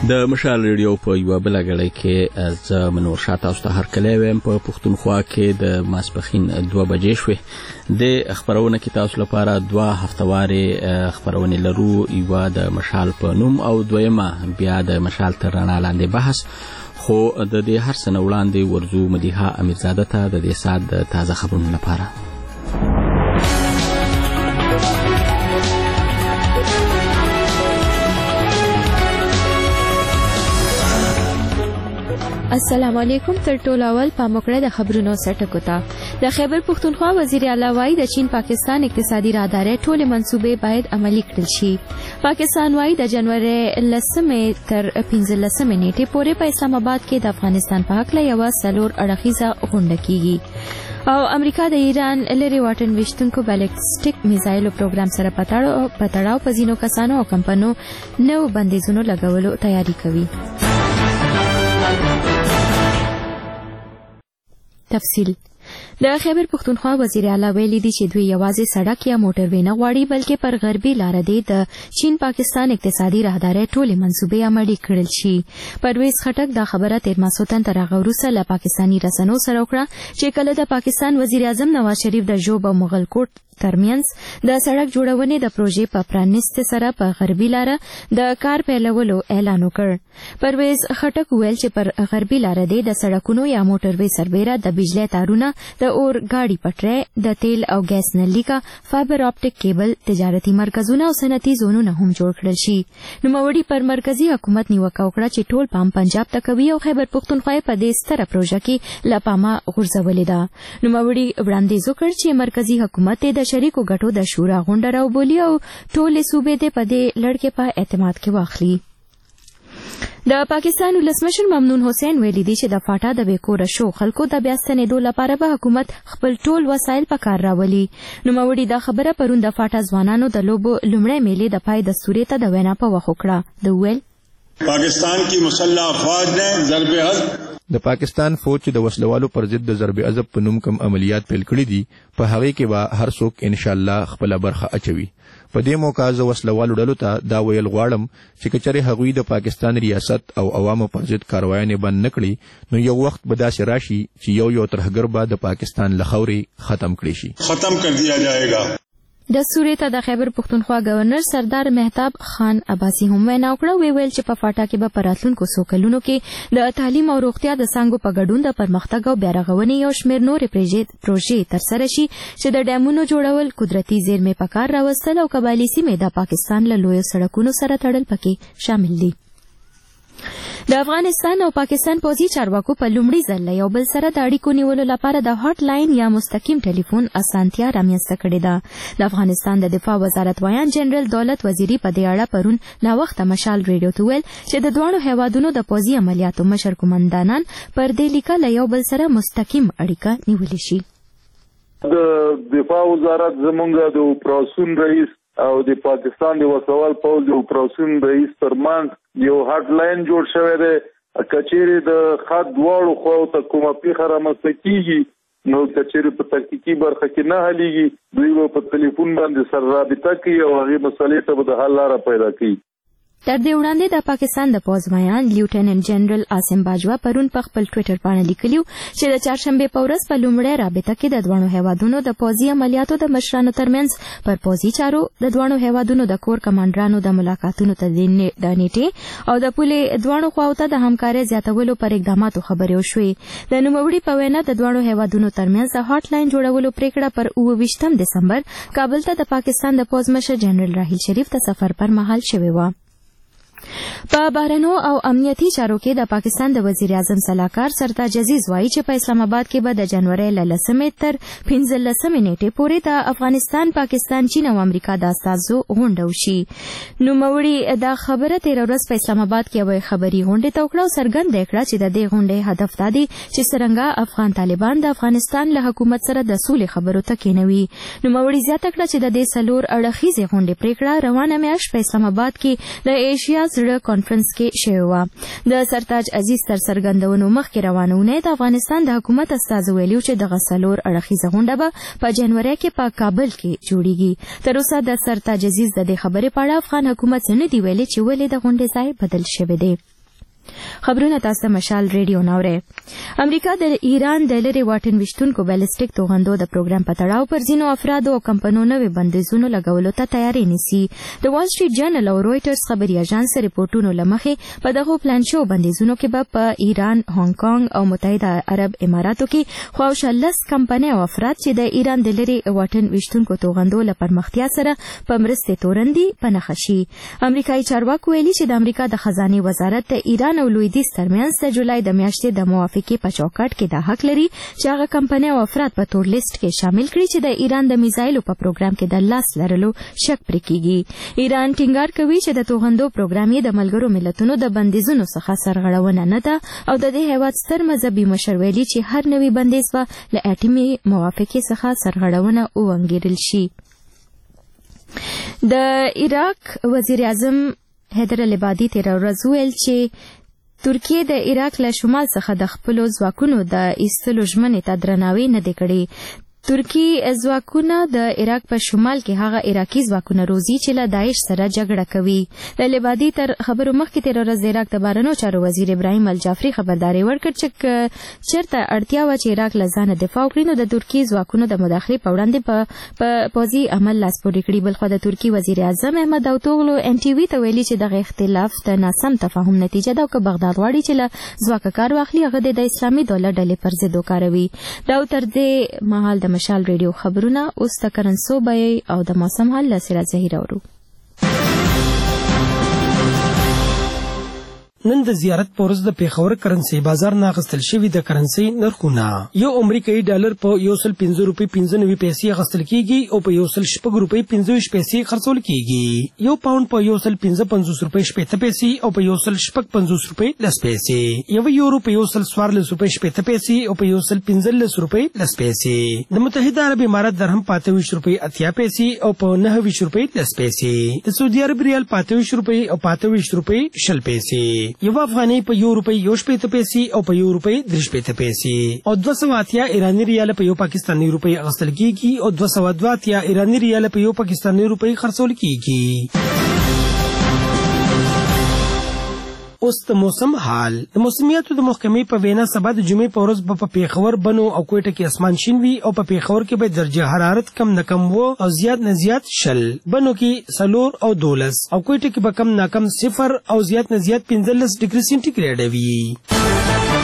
د مشال ریډیو په یو بل غړي کې ز منور شاته اوسه هر کله ویم په پښتونخوا کې د ماسپخین 2 بجې شوې د خبرونه کې تاسو لپاره 2 هفتوارې خبرونه لرو یو د مشال په نوم او دویمه بیا د مشال تر رڼا لاندې بحث خو د دې هر سنه وړاندې ورزو مدیحه امیرزاده ته د دې سات د تازه خبرونو لپاره السلام علیکم. تر ټولو اول پاموکړه د خبرونو سرټکو ته د خیبر پښتونخوا وزیر اعلی وايي د چین پاکستان اقتصادي راهدارۍ ټول منصوبې باید عملي کړل شي. پاکستان وايي د جنوري 10 تر 15 نیټې پورې په اسلام آباد کې د افغانستان په حق له یو سلور اړخیزه غونډه کیږي او امریکا د ایران لری واټن وشتونکو بالستیک میزایل پروګرام سره پتاړاو په ځینو کسانو او کمپنو نو بندیزونو لګولو تیاری کوي. تفصیل د خیبر پښتونخوا وزیر اعلی ویلي دي چې دوی یوازې سړک یا موټر وې نه غواړي بلکې پر غربي لار دی د چین پاکستان اقتصادي راهدارۍ ټولې منصوبې عملي کړل شي. پرویز خټک دا خبره تیر ماسوتن تر هغه وروسته له پاکستاني رسنیو سره وکړه چې کله د پاکستان وزیر اعظم نواز شریف د ژوب او مغلکوټ ترمنځ د سړک جوړونې د پروژې په پرانیست سره په غربي لار د کار پیلولو اعلان وکړ. پرویز خټک ویل چې پر غربي لار دی د سړکونو یا موټر وې سربېره د بجلی تارونه د اور گاډي پټرۍ د تیل او ګیس نلیکا فایبر اپټیک کیبل تجارتي مرکزونه او صنعتي زونونه هم جوړ کړل شي. نوموړي پر مرکزی حکومت نیوکه وکړه چې ټول پام پنجاب ته کوي او خیبر پښتونخوا په دې ستره پروژه کې له پامه غورځولې ده. نوموړي وړاندیز وکړ چې مرکزی حکومت د شریکو ګټو د شورا غونډه راوبولي او ټولې صوبې دې په دې لړ کې په اعتماد کې واخلي. د پاکستان ولسمشر ممنون حسین ویلي دی چې د فاټا د بیکوره شو خلکو د بیا ستنېدو لپاره به حکومت خپل ټول وسایل په کار راولي. نوموړي دا خبره پرون د فاټا ځوانانو د لوبو لومړی میلې د پای دستوري ته د وینا په وخت وکړه. د ویل پاکستان کی مسلح افواج نے ضرب حزب د پاکستان فوج چې د وسلوالو پر ضد د ضرب عضب په نوم کم عملیات پیل کړي دي په هغه کې به هر څوک ان شاء الله خپل برخه اچوي. په دې موقع ز وسلوالو ډلو ته دا ویل غواړم چې کچره هغوی د پاکستان ریاست او عوامو پر ضد کاروایانې بند نکړي نو یو وخت به داسې راشي چې یو ترهګر به د پاکستان لخوري ختم کړي شي. ختم کر دیا جائے گا. دستوري ته د خیبر پښتونخوا گورنر سردار مهتاب خان عباسي هم وینا وکړه. ویل چې په فاټا کې به په راتلونکو څو کلونو کې د تعلیم او روغتیا د څانګو په ګډون د پرمختګ او بیارغونې یو شمېر نورې پروژې ترسره شي چې د ډیمونو جوړول، قدرتي زیرمې په کار راوستل او قبایلي سیمې د پاکستان له لویو سړکونو سره تړل پکې شامل دي. د افغانستان او پاکستان پوځي چارواکو په لومړي ځل یو بل سره د اړیکو نیولو لپاره د هاټ لاین یا مستقیم ټلیفون اسانتیا رامنځته کړې ده. د افغانستان د دفاع وزارت ویان جنرال دولت وزیری په دې اړه پرون ناوخته مشال ریډیو ته ویل چې د دوه هیوادونو د پوځي عملیاتو مشر قومندانان پر دې لیکه له یو بل سره مستقیم اړیکه نیولې شي. د دفاع وزارت زمونږ د اپراسیون رئیس او د پاکستان د وسوال پوځ د اپراسیون رئیس ترمنځ یو هاټ لاین جوړ شوی دی. کچېرې د خط دواړو خواو ته کومه پیښه رامنځته کیږي نو کچېرې په تحقیقي برخه کې نه حلیږي دوی به په ټلیفون باندې سره رابطه کوي او هغې مسلې ته به د حل لاره پیدا کوي. تر دې وړاندې د پاکستان د پوځ ویان لیوټیننټ جنرال عاصم باجوا پرون په خپل ټویټر باندې لیکلي چې د چهارشنبې په ورځ په لومړۍ رابطه کې د دوه هیوادونو د پوځي عملیاتو د مشرانو ترمنځ پر پوځي چارو د دوه هیوادونو د کور کمانډرانو د ملاقاتونو ته د نیټې او د پولې دوه خواو ته د همکارۍ زیاتولو پر اقداماتو خبرې وشوې. د نوموړي په وینا د دوه هیوادونو ترمنځ د هاټ لاین جوړولو پریکړه پر 28 دسمبر کابل ته د پاکستان د پوځ مشر جنرال راحیل شریف ته سفر پر مهال شوې و. په بهرنیو او امنیتي چارو کې د پاکستان د وزیر اعظم صلاحکار سرتاج عزیز وایي چې په اسلام آباد کې به د جنوري 10 تر 15 نیټې پورې د افغانستان، پاکستان، چین او امریکا د استازو غونډه وشي. نوموړي دا خبره تیر ورځ په اسلام آباد کې یوه خبري غونډه ته وکړه او څرګنده کړه چې د دې غونډې هدف دا دی چې څرنګه افغان طالبان د افغانستان له حکومت سره د سولې خبرو ته کېنوي. نوموړي زیاته کړه چې د دې څلور اړخیزې غونډې پریکړه روانه میاشت په اسلام آباد کې د ایشیا زړه کانفرنس کې شوې وه. د سرتاج عزیز تر څرګندونو مخکې روانونه د افغانستان د حکومت استازو ویلي چې دغه څلور اړخیزه غونډه به په جنوري کې په کابل کې جوړیږي. تر اوسه د سرتاج عزیز د دې خبرې په اړه افغان حکومت څه نه دی ویلي چې ولې د غونډې ځای بدل شوی دی. خبرونه تاسو مشال ریډیو ناوره. امریکا د ایران د لری واټن وشتونکو بیلسټیک توغندو د پروګرام په تړاو پر ځینو افرادو او کمپنیونو نوې بندیزونو لګولو ته تیاری نیسي. د وال سټریټ جرنل او رويټرز خبري اژانس ریپورتونو لمخې په دغه پلان شو بندیزونو کې به په ایران، هانګ کانګ او متحده عرب اماراتو کې خواوشا 10 کمپنۍ او افراد چې د ایران د لری واټن وشتونکو توغندو له پرمختیا سره په مرستې تورندي پنهخ شي. امریکایي چارواکو ویلي چې د امریکا د خزانه وزارت د ایران او لویدیځ ترمنځ د جولای د میاشتې د موافقې په چوکاټ کې د حق لري چې هغه کمپنۍ او افراد په تور لیست کې شامل کړي چې د ایران د میزایلو په پروګرام کې د لاس لرلو شک پرې کیږي. ایران ټینګار کوي چې د توغندو پروګرام یې د ملګرو ملتونو د بندیزونو څخه سرغړونه نه ده او د دې هیواد ستر مذهبي مشر ویلي چې هر نوی بندیز به له اټومي موافقې څخه سرغړونه وانګیرل شي. د عراق وزیر اعظم حیدر العبادي تیر ورځ ویل چې ترکیه د عراق له شمال څخه د خپلو ځواکونو د ایستلو ژمنې ته درناوی نه دی کړی. ترکیه ځواکونه د عراق په شمال کې هغه عراقي ځواکونه روزي چې له داعش سره جګړه کوي. د العبادي تر خبرو مخکې تیر ورځ د عراق د بهرنیو چارو وزیر ابراهیم الجعفري خبرداری ورکړه چې چېرته اړتیا وه چې عراق له ځانه دفاع وکړي نو د ترکیې ځواکونو د مداخلې په وړاندې په پوځي عمل لاس پورې کړي. بلخوا د ترکیې وزیر اعظم احمد داوطوغلو ان ټي وي ته ویلي چې دغه اختلاف د ناسم تفاهم نتیجه ده او که بغداد غواړي چې له ځواکه کار واخلي هغه د اسلامي دولت ډلې پر ضد وکاروي. دا تر دې مهال د مشال ریډیو خبرونه اوس د کرنسو بیې او د موسم حال له سراج زهیر اورو. نن د زیارت په ورځ د پیښور کرنسي بازار نه اخیستل شوي د کرنسي نرخونه. یو امریکایي ډالر په 105 روپۍ 95 پیسې اخیستل کیږي او په 106 روپۍ 25 پیسې خرڅول کیږي. یو پاوند په 155 روپۍ 70 پیسې او په 155 روپۍ 10 پیسې. یو یورو په 114 روپۍ 70 پیسې او په 115 روپۍ 10 پیسې. د متحده عرب امارات درهم 25 روپۍ 80 پیسې او په 29 روپۍ 10 پیسې. د سعودي عرب ریال 25 روپۍ او 25 روپۍ 10 پیسې. یو افغاني په 1 روپۍ 70 پیسې او په 1 روپۍ 30 پیسې او 280 ایرانی ریال په 1 پاکستانی روپۍ اخیستل کیږي او 280 ایرانی ریال په 1 پاکستانی روپۍ خرڅول کیږي. اوس د موسم حال. د موسمیاتو د محکمې په وینا سبا د جمعې په ورځ په پیښور، بنو او کوټه کې اسمان شین وي او په پیښور کې به درجه حرارت کم نه کم وو او زیات نه زیات 0، بنو کې 4 او 12 او کوټه کې به کم نه کم 0 او زیات نه زیات 15 ډیګري سنټیګریډ وي.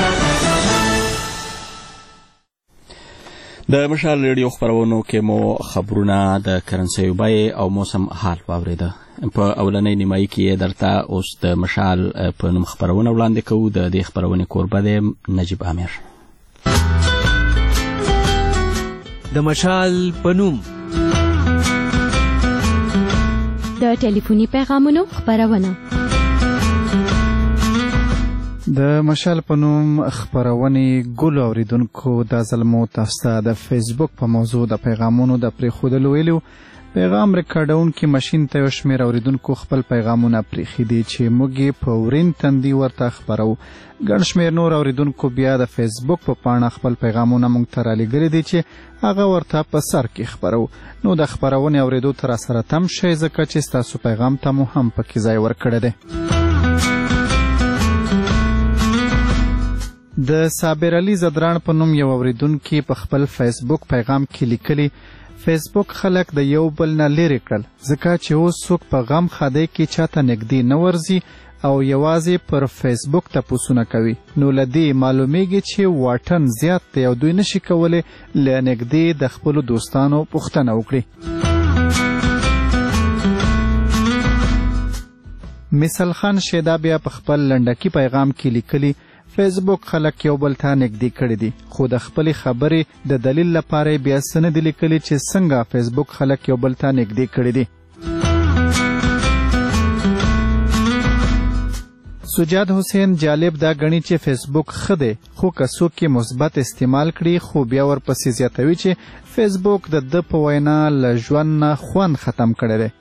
د مشال ریډیو خبرونو کې مو خبرونه د کرنسي بیې او موسم حال واوریده. په اولنۍ نیمایي کې درته اوس د مشال په نوم خبرونه وړاندې کوو. د دې خبرونې کوربه دی نجیب امیر. د مشال په نوم د ټلیفوني پیغامونو خبرونه. د مشال په نوم خبرونې ګل اوریدونکو د ظلمو تاسو ته د فیسبوک په موضوع د پیغامونو د پریښودلو ویلو. پیغام ریکارډونکي ماشین ته یو شمېر اوریدونکو خپل پیغامونه پریښي دي چې موږ یې په ورین تندي ورته خپرو. ګڼ شمېر نور اوریدونکو بیا د فیسبوک په پاڼه خپل پیغامونه موږ ته رالیږلي دي چې هغه ورته په سر کې خپرو. نو د خبرونې اوریدو ته راسره تم شئ ځکه چې ستاسو پیغام ته مو هم پکې ځای ورکړی دی. د صابر علي زدران په نوم یو اوریدونکي په خپل فیسبوک پیغام کې لیکلي فیسبوک خلک د یو بل نه لرې کړل ځکه چې اوس څوک په غم خادۍ کې چاته نږدې نه ورځي او یوازې پر فیسبوک تپوسونه کوي. نو له دې معلومیږي چې واټن زیات دی او دوی نشي کولی له نږدې د خپلو دوستانو پوښتنه وکړي. مثال خان شیدا بیا په خپل لنډکي پیغام کې لیکلي فیسبوک خلک یو بل ته نږدې کړي دي خو د خپلې خبرې د دلیل لپاره بیا څه نه دي لیکلي چې څنګه فیسبوک خلک یو بل ته نږدې کړي دي. سجاد حسین جالب دا غني چې فیسبوک ښه دی خو که څوک یې مثبت استعمال کړي خو بیا ورپسې زیاتوي چې فیسبوک د ده په وینا له ژوند نه خوند ختم کړی دی.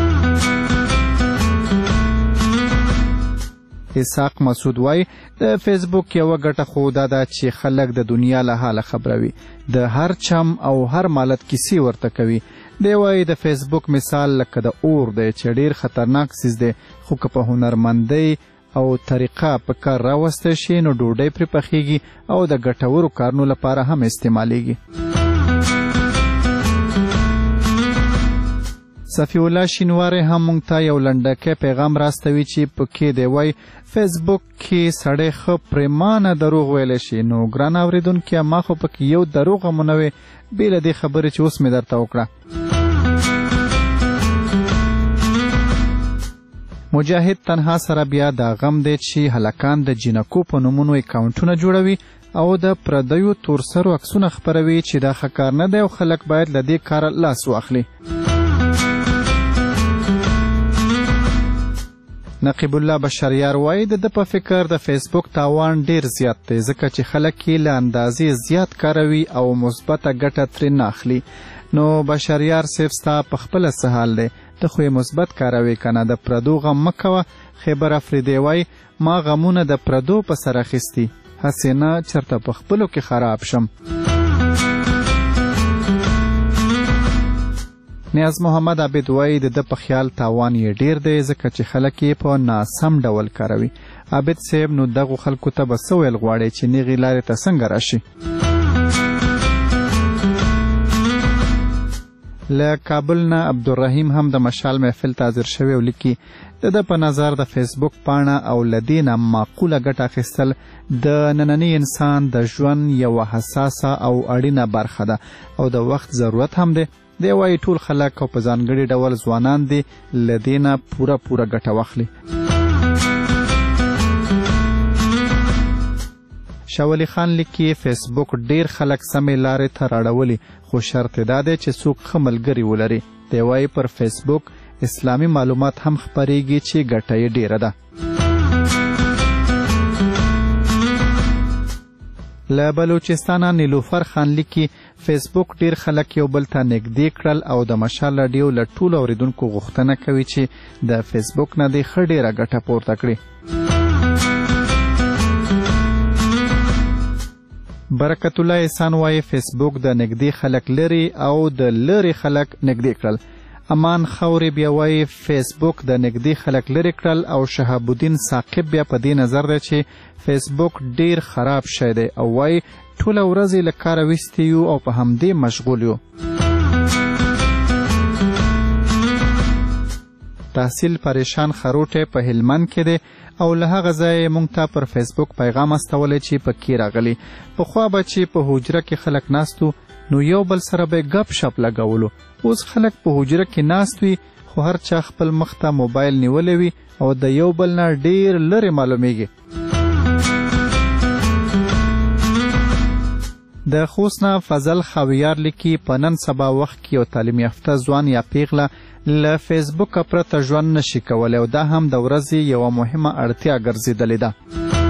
اسحاق مسعود وای د فیسبوک یو ګټه خو دا ده چې خلک د دنیا له حاله خبروي، د هر چم او هر مالت کیسې ورته کوي. دی وای د فیسبوک مثال لکه د اور دی چې ډیر خطرناک سیز دی خو که په هنرمندۍ او طریقه په کار راوسته شي نو ډوډۍ پرې پخیږي او د ګټورو کارونو لپاره هم استعمالیږي. صفی الله شینواری هم مونږ ته یو لنډکی پیغام راستوي چې پکې دی وای فیسبوک کې سړی ښه پریمانه دروغ ویلی شي. نو ګران اورېدونکي ما خو پکې یو دروغ هم ونه وی بې له دې خبرې چې اوس مې درته وکړه. مجاهد تنها سره بیا دا غم دی چې هلکان د جینکو په نومونو اکاونټونه جوړوي او د پردیو تورسرو عکسونه خپروي چې دا ښه کار نه دی او خلک باید له دې کاره لاس واخلي. نقیب الله بشریار وایي د په فکر د فیسبوک تاوان ډیر زیات دی ځکه چې خلک یې له اندازې زیات کاروي او مثبته ګټه ترې نه اخلي. نو بشریار صرف ستا په خپله څه حال دی ته خو یې مثبت کاروي که نه د پردو غم مه کوه. خیبر افریدی وایي ما غمونه د پردو په سر اخیستي هسې نه چېرته په خپلو کې خراب شم. نیاز محمد عابد وایي د په خیال تاوان یې ډیر دی ځکه چې خلک یې په ناسم ډول کاروي. عابد صاحب نو دغو خلکو ته به څه ویل غواړئ چې نیغې لارې ته څنګه راشي؟ له کابل نه عبدالرحیم هم د مشال محفل ته حاضر شوی او لیکي د په نظر د فیسبوک پاڼه او له دې نه معقوله ګټه اخیستل د ننني انسان د ژوند یوه حساسه او اړینه برخه ده او د وخت ضرورت هم دی. دی وایي ټول خلک او په ځانګړي ډول ځوانان دي له دې نه پوره ګټه واخلي. شاولی خان لیکي فیسبوک ډیر خلک سمې لارې ته راړولي خو شرط دا دی چې څوک ښه ملګري ولري. دی وایي پر فیسبوک اسلامي معلومات هم خپریږي چې ګټه یې ډیره ده. له بلوچستانه نیلوفر خان لیکي فیسبوک ډیر خلک یو بل ته نږدې کړل او د مشال راډیو له ټولو اورېدونکو غوښتنه کوي چې د فیسبوک نه دې ښه ډیره ګټه پورته کړي. برکت الله احسان وایي فیسبوک د نږدې خلک لري او د لرې خلک نږدې کړل. امان خوري بیا وایي فیسبوک د نږدې خلک لرې کړل او شهاب الدین ثاقب بیا په دې نظر دی چې فیسبوک ډیر خراب شی دی او وایي ټوله ورځ یې له کاره ویستي یو او په همدې مشغول یو. تحصیل پریشان خروټی په هلمند کې دی او له هغه ځایه موږ ته پر فیسبوک پیغام استولی چې پکې راغلی پخوا به چې په حجره کې خلک ناستو نو یو بل سره به ګپ شپ لګولو. اوس خلک په حجره کې ناست وي خو هر چا خپل مخ ته موبایل نیولی وي او د یو بل نه ډیر لرې معلومیږي. د خوست نه فضل خاویار لیکي په نن سبا وخت کې یو تعلیم یافته ځوان یا پیغله له فیسبوک پرته ژوند نشي کولی او دا هم د ورځې یوه مهمه اړتیا ګرځېدلې ده.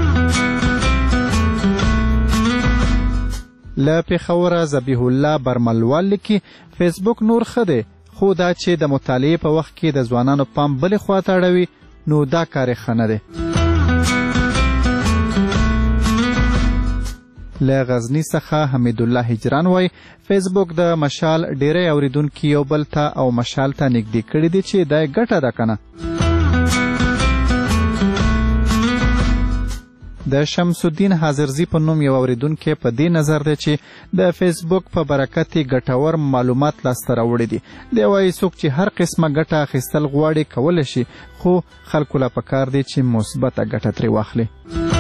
له پېښوره ذبیح الله برملوال لیکي فیسبوک نور ښه دی خو دا چې د مطالعې په وخت کې د ځوانانو پام بلې خواته اړوي نو دا کار یې ښه نه دی. له غزنی څخه حمید الله هجران وای فیسبوک د مشال ډیری اوریدونکو یو بل ته او مشال ته نږدې کړي دي چې دا ګټه ده کنه. د شمس الدین حاضرزی په نوم یو اوریدونکو په دې نظر دی چې د فیسبوک په برکت ګټور معلومات لاسته راوړي دي. دی وایي څوک چې هر قسمه ګټه اخیستل غواړي کولی شي خو خلکو له پکار دی چې مثبته ګټه ترې واخلي.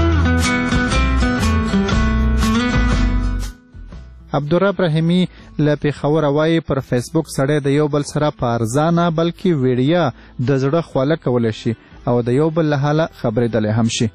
عبدالرب رحیمی له پېښوره وایي پر فیسبوک سړی د یو بل سره په ارزانه بلکې ویډیا د زړه خواله کولی شي او د یو بل له حاله خبرېدلی هم شي.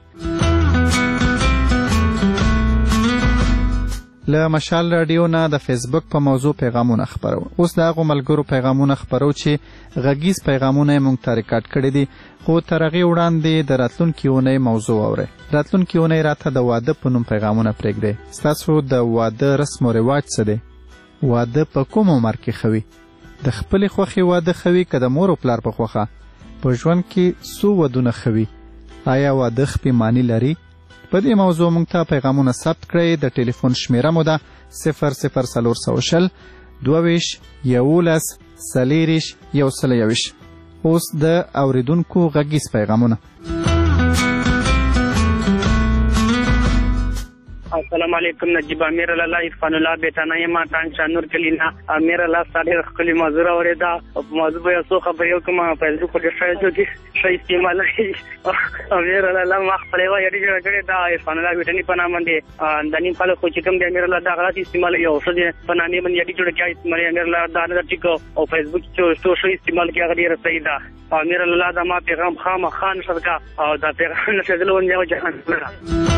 له مشال راډیو نه د فیسبوک په موضوع پیغامونه خپرو. اوس د هغو ملګرو پیغامونه خپرو چې غږیز پیغامونه یې موږ ته ریکارډ کړي دي خو تر هغې وړاندې د راتلونکي اونۍ موضوع واورئ. راتلونکي اونۍ راته د واده په نوم پیغامونه پرېږدئ. ستاسو د واده رسم و رواج څه دی؟ واده په کوم عمر کې ښه وي؟ د خپلې خوښې واده ښه وي که د مور و پلار په خوښه؟ په ژوند کې څو ودونه ښه وي؟ آیا واده خپېماني لري؟ په دې موضوع موږ ته پیغامونه ثبت کړئ. د ټلیفون شمیره مو ده 00420 22 11 40 121. اوس د اوریدونکو غږیز پیغامونه. السلام علیکم نجیب امیر الله عرفان الله بیتانه ما تان شانور کلینا امیر الله صالح خپل موضوع اوریدا او موضوع به سو خبر یو کوم فیسبوک په شایو کې شای استعمال امیر الله ما خپل وایي چې کړه دا عرفان الله بیتانی په نام باندې دني خلک خو چې کوم د امیر الله دا غلط استعمال یو څه دي په نامه باندې جوړ کړي استعمال امیر الله دا نه ټیکو او فیسبوک چې شای استعمال کې غیر صحیح ده امیر الله دا ما پیغام خان شرکا او دا پیغام نشدل ونیو جهان.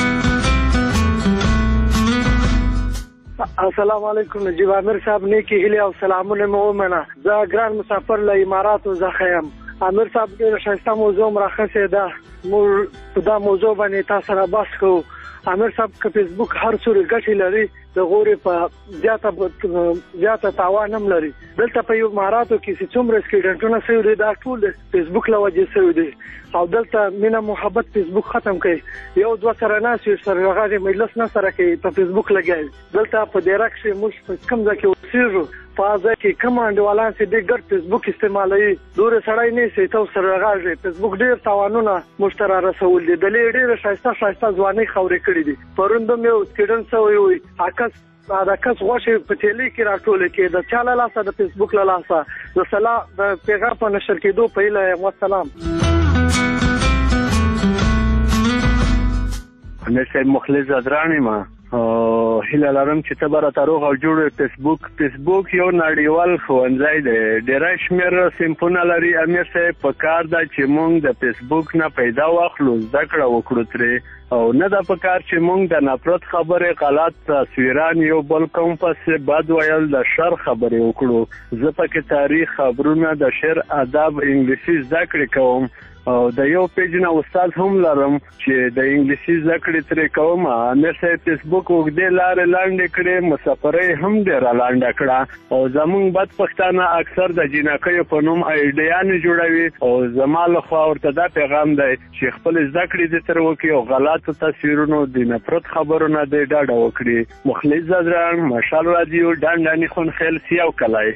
السلام علیکم نجیب امیر صاحب نیکی هیله او سلامونه مو ومنه. زه ګران مسافر له اماراتو څخه یم. امیر صاحب ډېر ښایسته موضوع راخصه ده. موږ په دا موضوع باندې تاسو سره بحث کوو. امیر صاحب که فیسبوک هر څوره ګټې لري د غوري په زیاته تاوان هم لري. دلته په اماراتو کې چې څومره سټوډنټونه سوي دي دا ټول فیسبوک له وجې سوي دي او دلته مینه محبت فیسبوک ختم کړي. یو دوه سره ناس یو سره راغلي مجلس نه سره کوي په فیسبوک لګي. دلته په ډیرک کې موږ کم ځکه اوسېږو په ځکه کمانډ والان چې د ګډ فیسبوک استعمالوي دوره سړی نه سي تاسو سره راغلي. فیسبوک ډیر تاوانونه مشترک رسول دي. د ډیر شایسته ځواني خوري کړی دي. پروندم یو سټوډنټ سوی وي اکس دا کس غوښه په تیلي کې راټول کې د چاله لاسه د فیسبوک له لاسه د سلام د پیغام په نشر کېدو په اله والسلام. همیشه مخلص ادرانی ما هیله لرم چې ته به راته روغ او جوړ. فیسبوک یو نړیوال ښوونځی دی. ډېری شمېر صنفونه لري. امیر صاحب په کار ده چې موږ د فیسبوک نه پیدا واخلو زده کړه وکړو ترې او نه ده په کار چې موږ د نفرت خبرې غلط تصویران یو بل کوم پسې بد ویل د شر خبرې وکړو. زه پکې تاریخ خبرونه د شعر ادب انګلیسي زده کړې کوم او د یو پیج نه استاد هم لرم چې د انګلیسي زده کړې ترې کوم. امیر صاحب فیسبوک اوږدې لارې لنډې کړې مسافرۍ هم ډېره لنډه کړه او زموږ بد پښتانه اکثر د جینکیو په نوم ایډیانې جوړوي او زما لخوا ورته دا پیغام دی چې خپل زده کړې دې ترې وکړي او غلطو تصویرونو د نفرت خبرونه دې ډاډه وکړي. مخلص زدران مشال رادیو ډنډاني خونخیل سیاو کلای.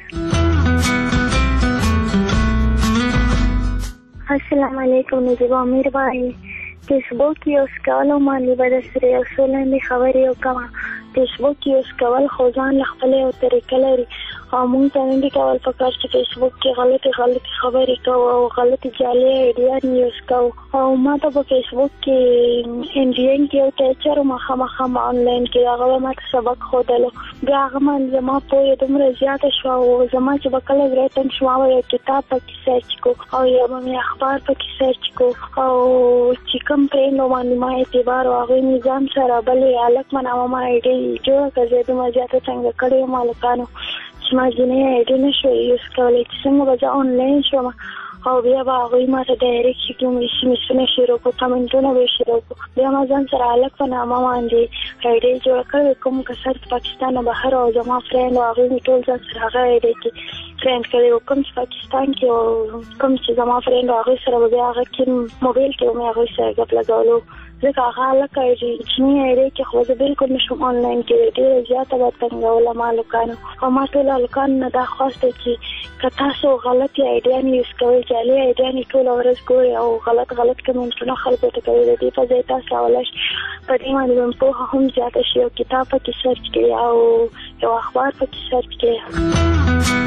السلام علیکم نجیب امیر بھائی. فیسبوک یوز کول باندې به د سره اصولن خبرې وکړم. فیسبوک یوز کول خو ځان له خپل او طریقې لري او موږ ته نه دي کول پکار چې فیسبوک کې غلطي خبرې کوو او غلطي جعلي ایډیا یوز کوو. او ما ته په فیسبوک کې انجین کې یو ټیچر مخامخ آنلاین کې هغه ما ته سبق ښودلو. بیا هغه باندې زما پوهه دومره زیاته شوه او زما چې به کله ورټن شوم یو کتاب پکې سرچ کو او یا به اخبار پکې سرچ کو او چې کوم پرېنو باندې ما اعتبار او هغه نظام سره بلې الک منامه ما ایډي جوړه کړې. دومره زیاته څنګه کړې مالکانو چې ما ځینې ایډي نشو یوز کولی چې څنګه به زه آنلاین شوم او بیا به هغوی ما ته ډایرکټ چې کوم ایسمسونه شروع کړو کمنټونه به یې شروع کړو. بیا ما ځان سره هلک په نامه باندې ایډي جوړه کړې کوم کسان چې پاکستان نه بهر او زما فرینډ او هغوی مې ټول ځان سره هغه ایډي کې فرینډ کړی و. کوم چې پاکستان کې او کوم چې زما فرینډ او هغوی سره به بیا هغه کې موبایل کې به مې هغوی سره ګپ لګولو. ځکه هغه هلک چیني ایډي کې خو زه بلکل نشم آنلاین کې ډېره زیاته به تنګوله ما هلکانو او ما ټول هلکانو نه دا خواست دی چې که تاسو غلطې ایډیانې یوز کوئ جعلي ایډیانې ټوله ورځ ګورئ او غلط کمنټونه خلکو ته کوئ د دې په ځای تاسو راولی شئ په دې باندې به پوهه هم زیاته شي. یو کتاب پکې سرچ کړئ او یو اخبار پکې سرچ کړئ.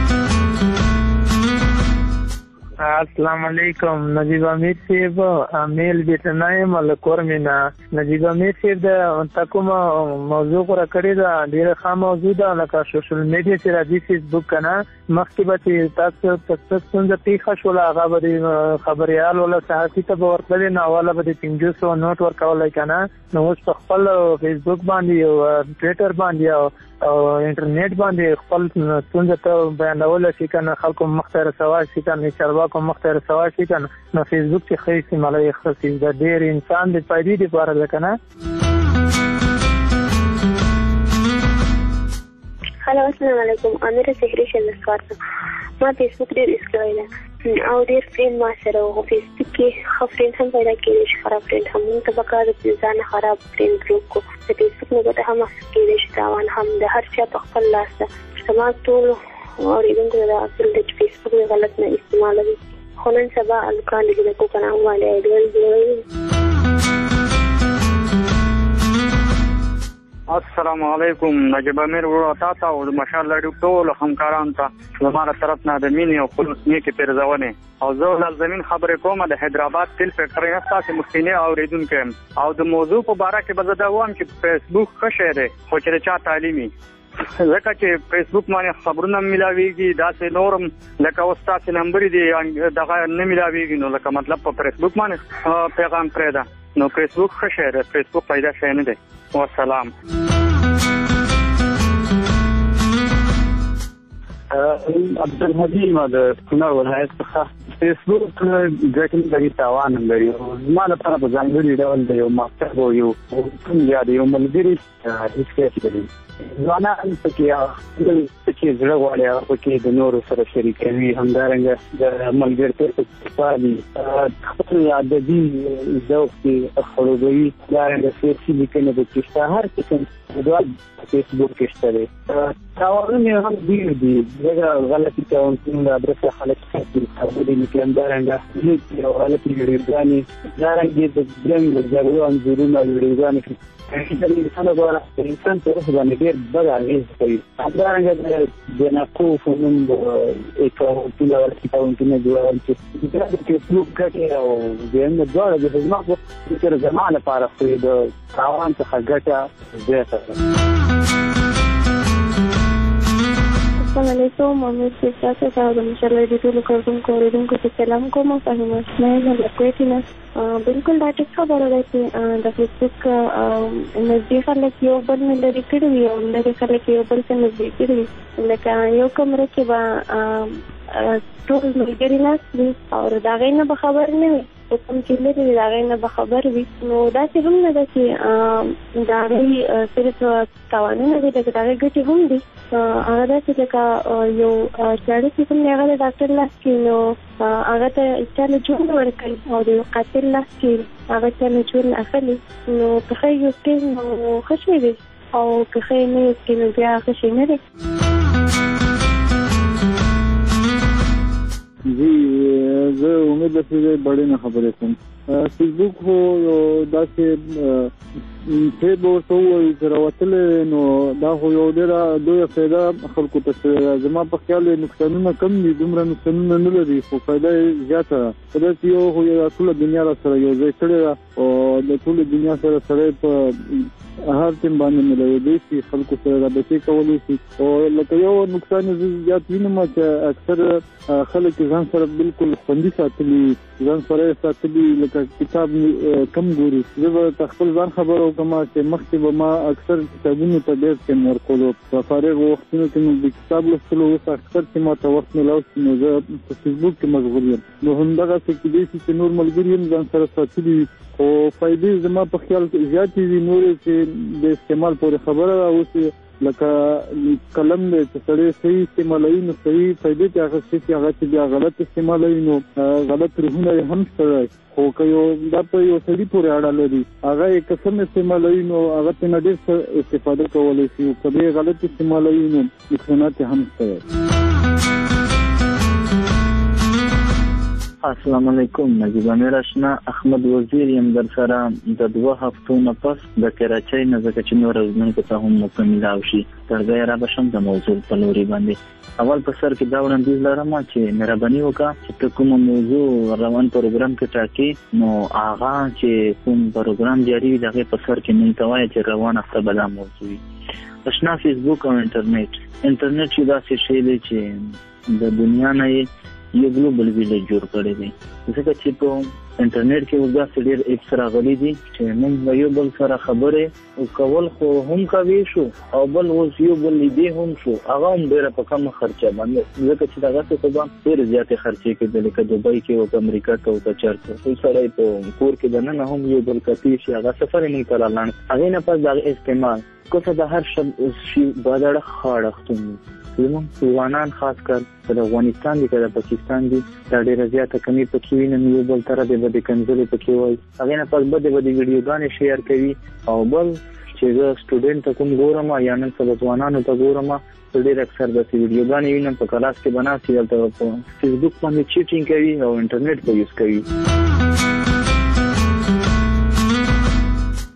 السلام علیکم نجیب امیر صاحب. امیل بیتنای ملکور مینا. نجیب امیر صاحب د تکوم موضوع غوړه کړی دا ډیره ښه موضوع ده لکه سوشل میډیا چې راځي فیسبوک کنه مخکې به چې تاسو څنګه پیښه شوله هغه به خبريال ولا صحافي ته به ورتللی نو اوله به د 500 نوټ ورکولی کنه. نو اوس په خپل فیسبوک باندې او ټویټر باندې او انټرنیټ باندې خپل څنګه ته بیانول شي کنه خلکو مخته رسوا شي کنه چارواکو مخته رسوا شي کنه. نو فیسبوک کې خې استعمالوي خاصي د ډېر انسان د فائدې لپاره ده کنه. هلو السلام علیکم. امیر سحری شلسکار. ما فیسبوک ډېر یوز کړی ده او ډېر فرینډ ما سره و. فیسبوک کې ښه فرینډ هم پیدا کېدی شي خراب فرینډ هم. موږ ته پکار ده چې ځان خراب فرینډ ګروپ کو. د فیسبوک نه ګټه هم اخیستل کېدی شي تاوان هم د هر چا په خپل لاس ده. زما ټول اورېدونکو ته دا اصل دی چې فیسبوک یې غلط نه استعمالوي خو نن سبا هلکان د جینکو په نامه باندې ایډیل جوړوي. السلام علیکم. نجیب امیر ورته تا او د مشال لړ ټول همکاران ته زموږ طرف نه د مینې او خلوص نیکې پیرزونه او زه لازمین خبرې کوم د حیدرآباد تل فیکټری نه تاسو مخکینه اوریدونکو او د موضوع په اړه کې به زه وایم چې فیسبوک ښه شی دی خو چې چا تعلیمي ځکه چې فیسبوک باندې خبرونه ملاويږي داسې نورم لکه اوس تاسو نمبر دی دغه نه ملاويږي نو لکه مطلب په فیسبوک باندې پیغام پرېدا نو فیسبوک ښه شی دی فیسبوک پیدا شي نه دی. والسلام. عبدالحلیم د کونړ ولایت څخه فیسبوک ګټې لري تاوان هم لري. زما لپاره په ځانګړي ډول د یو مکتب او یو کوم یا د یو ملګري هیڅ لري ځوانان پکې زړه غواړي هغه پکې د نورو سره شریکوي همدارنګه د ملګرتیا په خپل ادبي ذوق کې خړوبوي همدارنګه سیاسي لیکنې پکې شته هر قسم ډول فیسبوک کې شته دی. تاوانونه هم ډېر دي ځکه غلطي کوونکي د ادرسه خلک خبرې لیکي همدارنګه یو غلطي ویډیوګانې همدارنګه د جنګ د جګړو انځورونه ویډیوګانې انسان په اوسه باندې ډېر بد اغېز کوي. همدارنګه د ناکوف نوم اکاونټونه ورکوونکي نه جوړول چې د فیسبوک ګټې او دویم دواړه د زما په فکر زما لپاره خو د تاوان څخه ګټه زیاته ده. السلام علیکم. امید چې تاسو ته د مشال د ټولو کوریدونکو ته سلام کوم. فهمه اسماعیل د کوټینه بالکل دا ټیک خبره ده چې د فیسبوک نږدې خلک یو بل نه لري کړي وي او لري خلک یو بل څخه نږدې کړي وي لکه یو کمره کې به ټول ملګري ناست وي او د هغې نه به خبر نه وي کوم چې لري د هغې نه به خبر وي نو داسې هم نه ده چې د هغې صرف تاوانونه دي لکه د هغې ګټې هم دي. هغه داسې لکه یو چاړه چې کوم دی هغه د ډاکټر لاس کې نو هغه ته چا له ژوند ورکوي او د قاتل لاس کې هغه چا له ژوند اخلي نو که ښه یو څه نو ښه شی دی او که ښه نه یو څه نو بیا ښه شی نه دی. جی زه امید لرم چې بډې نه خبرې کوم. فیسبوک خو یو داسې څه به ورته ووایي چې راوتلی نو دا خو یو ډېره لویه فایده خلکو ته شوې ده. زما په خیال نقصانونه کم دي دومره نقصانونه نه لري خو فایده یې زیاته ده. په داسې یو خو ټوله دنیا را سره یو ځای کړې ده او د ټولې دنیا سره سړی په هر ټیم باندې ملویدی شي خلکو سره رابطې کولی شي او لکه یو نقصان یې زیات وینم چې اکثر خلک ځان سره بالکل خوندي ساتلي ځان سره ساتلي لکه کتاب کم ګوري. زه به خپل ځان خبره وکړم چې مخکې به ما اکثر کتابونو ته ډېر ټایم ورکولو په فارغ وختونو کې نو د کتاب لوستلو اوس اکثر چې ما ته وخت میلاو شي نو زه په فیسبوک کې مشغول یم. نو همدغسې کیدای شي چې نور ملګري هم ځان سره ساتلي وي خو فایدې زما په خیال زیاتې وي نورې چې د استعمال پورې خبره ده. اوس لکه قلم دی چې سړی صحیح استعمالوي نو صحیح فایدې ته اخیستې شي هغه چې بیا غلط استعمالوي نو غلط روحونه یې هم شته دی خو که یو دا په یو سړي پورې اړه لري هغه یې که سم استعمالوي نو هغه ترې نه ډېر څه استفاده کولی شي او که بیا یې غلط استعمالوي نو نقصانات یې هم شته دی. السلام علیکم. نجیب امیر اشنا احمد وزیر یم در سره د 2 هفتو نه پس د کراچۍ نه ځکه چې نور ازمونکو ته هم موقع میلاو شي تر ځای را بشم د موضوع په لوري باندې. اول په سر کې دا وړاندیز لرم چې مهرباني وکړه چې ته کومه موضوع روان پروګرام کې ټاکې نو هغه چې کوم پروګرام جاری وي د هغې په سر کې موږ ته وایه چې روان هفته به دا موضوع وي. اشنا فیسبوک او انټرنیټ یو داسې شی دی چې د دنیا نه یو ګلوبل ویلیج جوړ کړی دی ځکه چې په انټرنیټ کې اوس داسې ډېر ایپس راغلي دي چې موږ به یو بل سره خبرې کول خو هم کوي شو او بل اوس یو بل لیدې هم شو هغه هم ډېره په کمه خرچه باندې ځکه چې دغسې خو به ډېرې زیاتې خرچې کېدلې که دوبۍ کې او که امریکا کې او که چېرته خو سړی په کور کې دننه هم یو بل کتلی شي هغه سفر یې موږ ته رالاړ هغې نه پس د هغې استعمال که د هر شي باید ښه اړختون وي. زموږ ځوانان خاص کر که د افغانستان دي که د پاکستان دي دا ډېره زیاته کمي پکې وینم یو بل طرح د بدې کنځلې پکې وایي هغې نه پس بدې ویډیوګانې شیر کوي او بل چې زه سټوډنټ ته کوم ګورم یا نن سبا ځوانانو ته ګورم زه ډېر اکثر داسې ویډیوګانې وینم په کلاس کې به ناست وي هلته په فیسبوک باندې چیټینګ کوي او انټرنیټ به یوز کوي.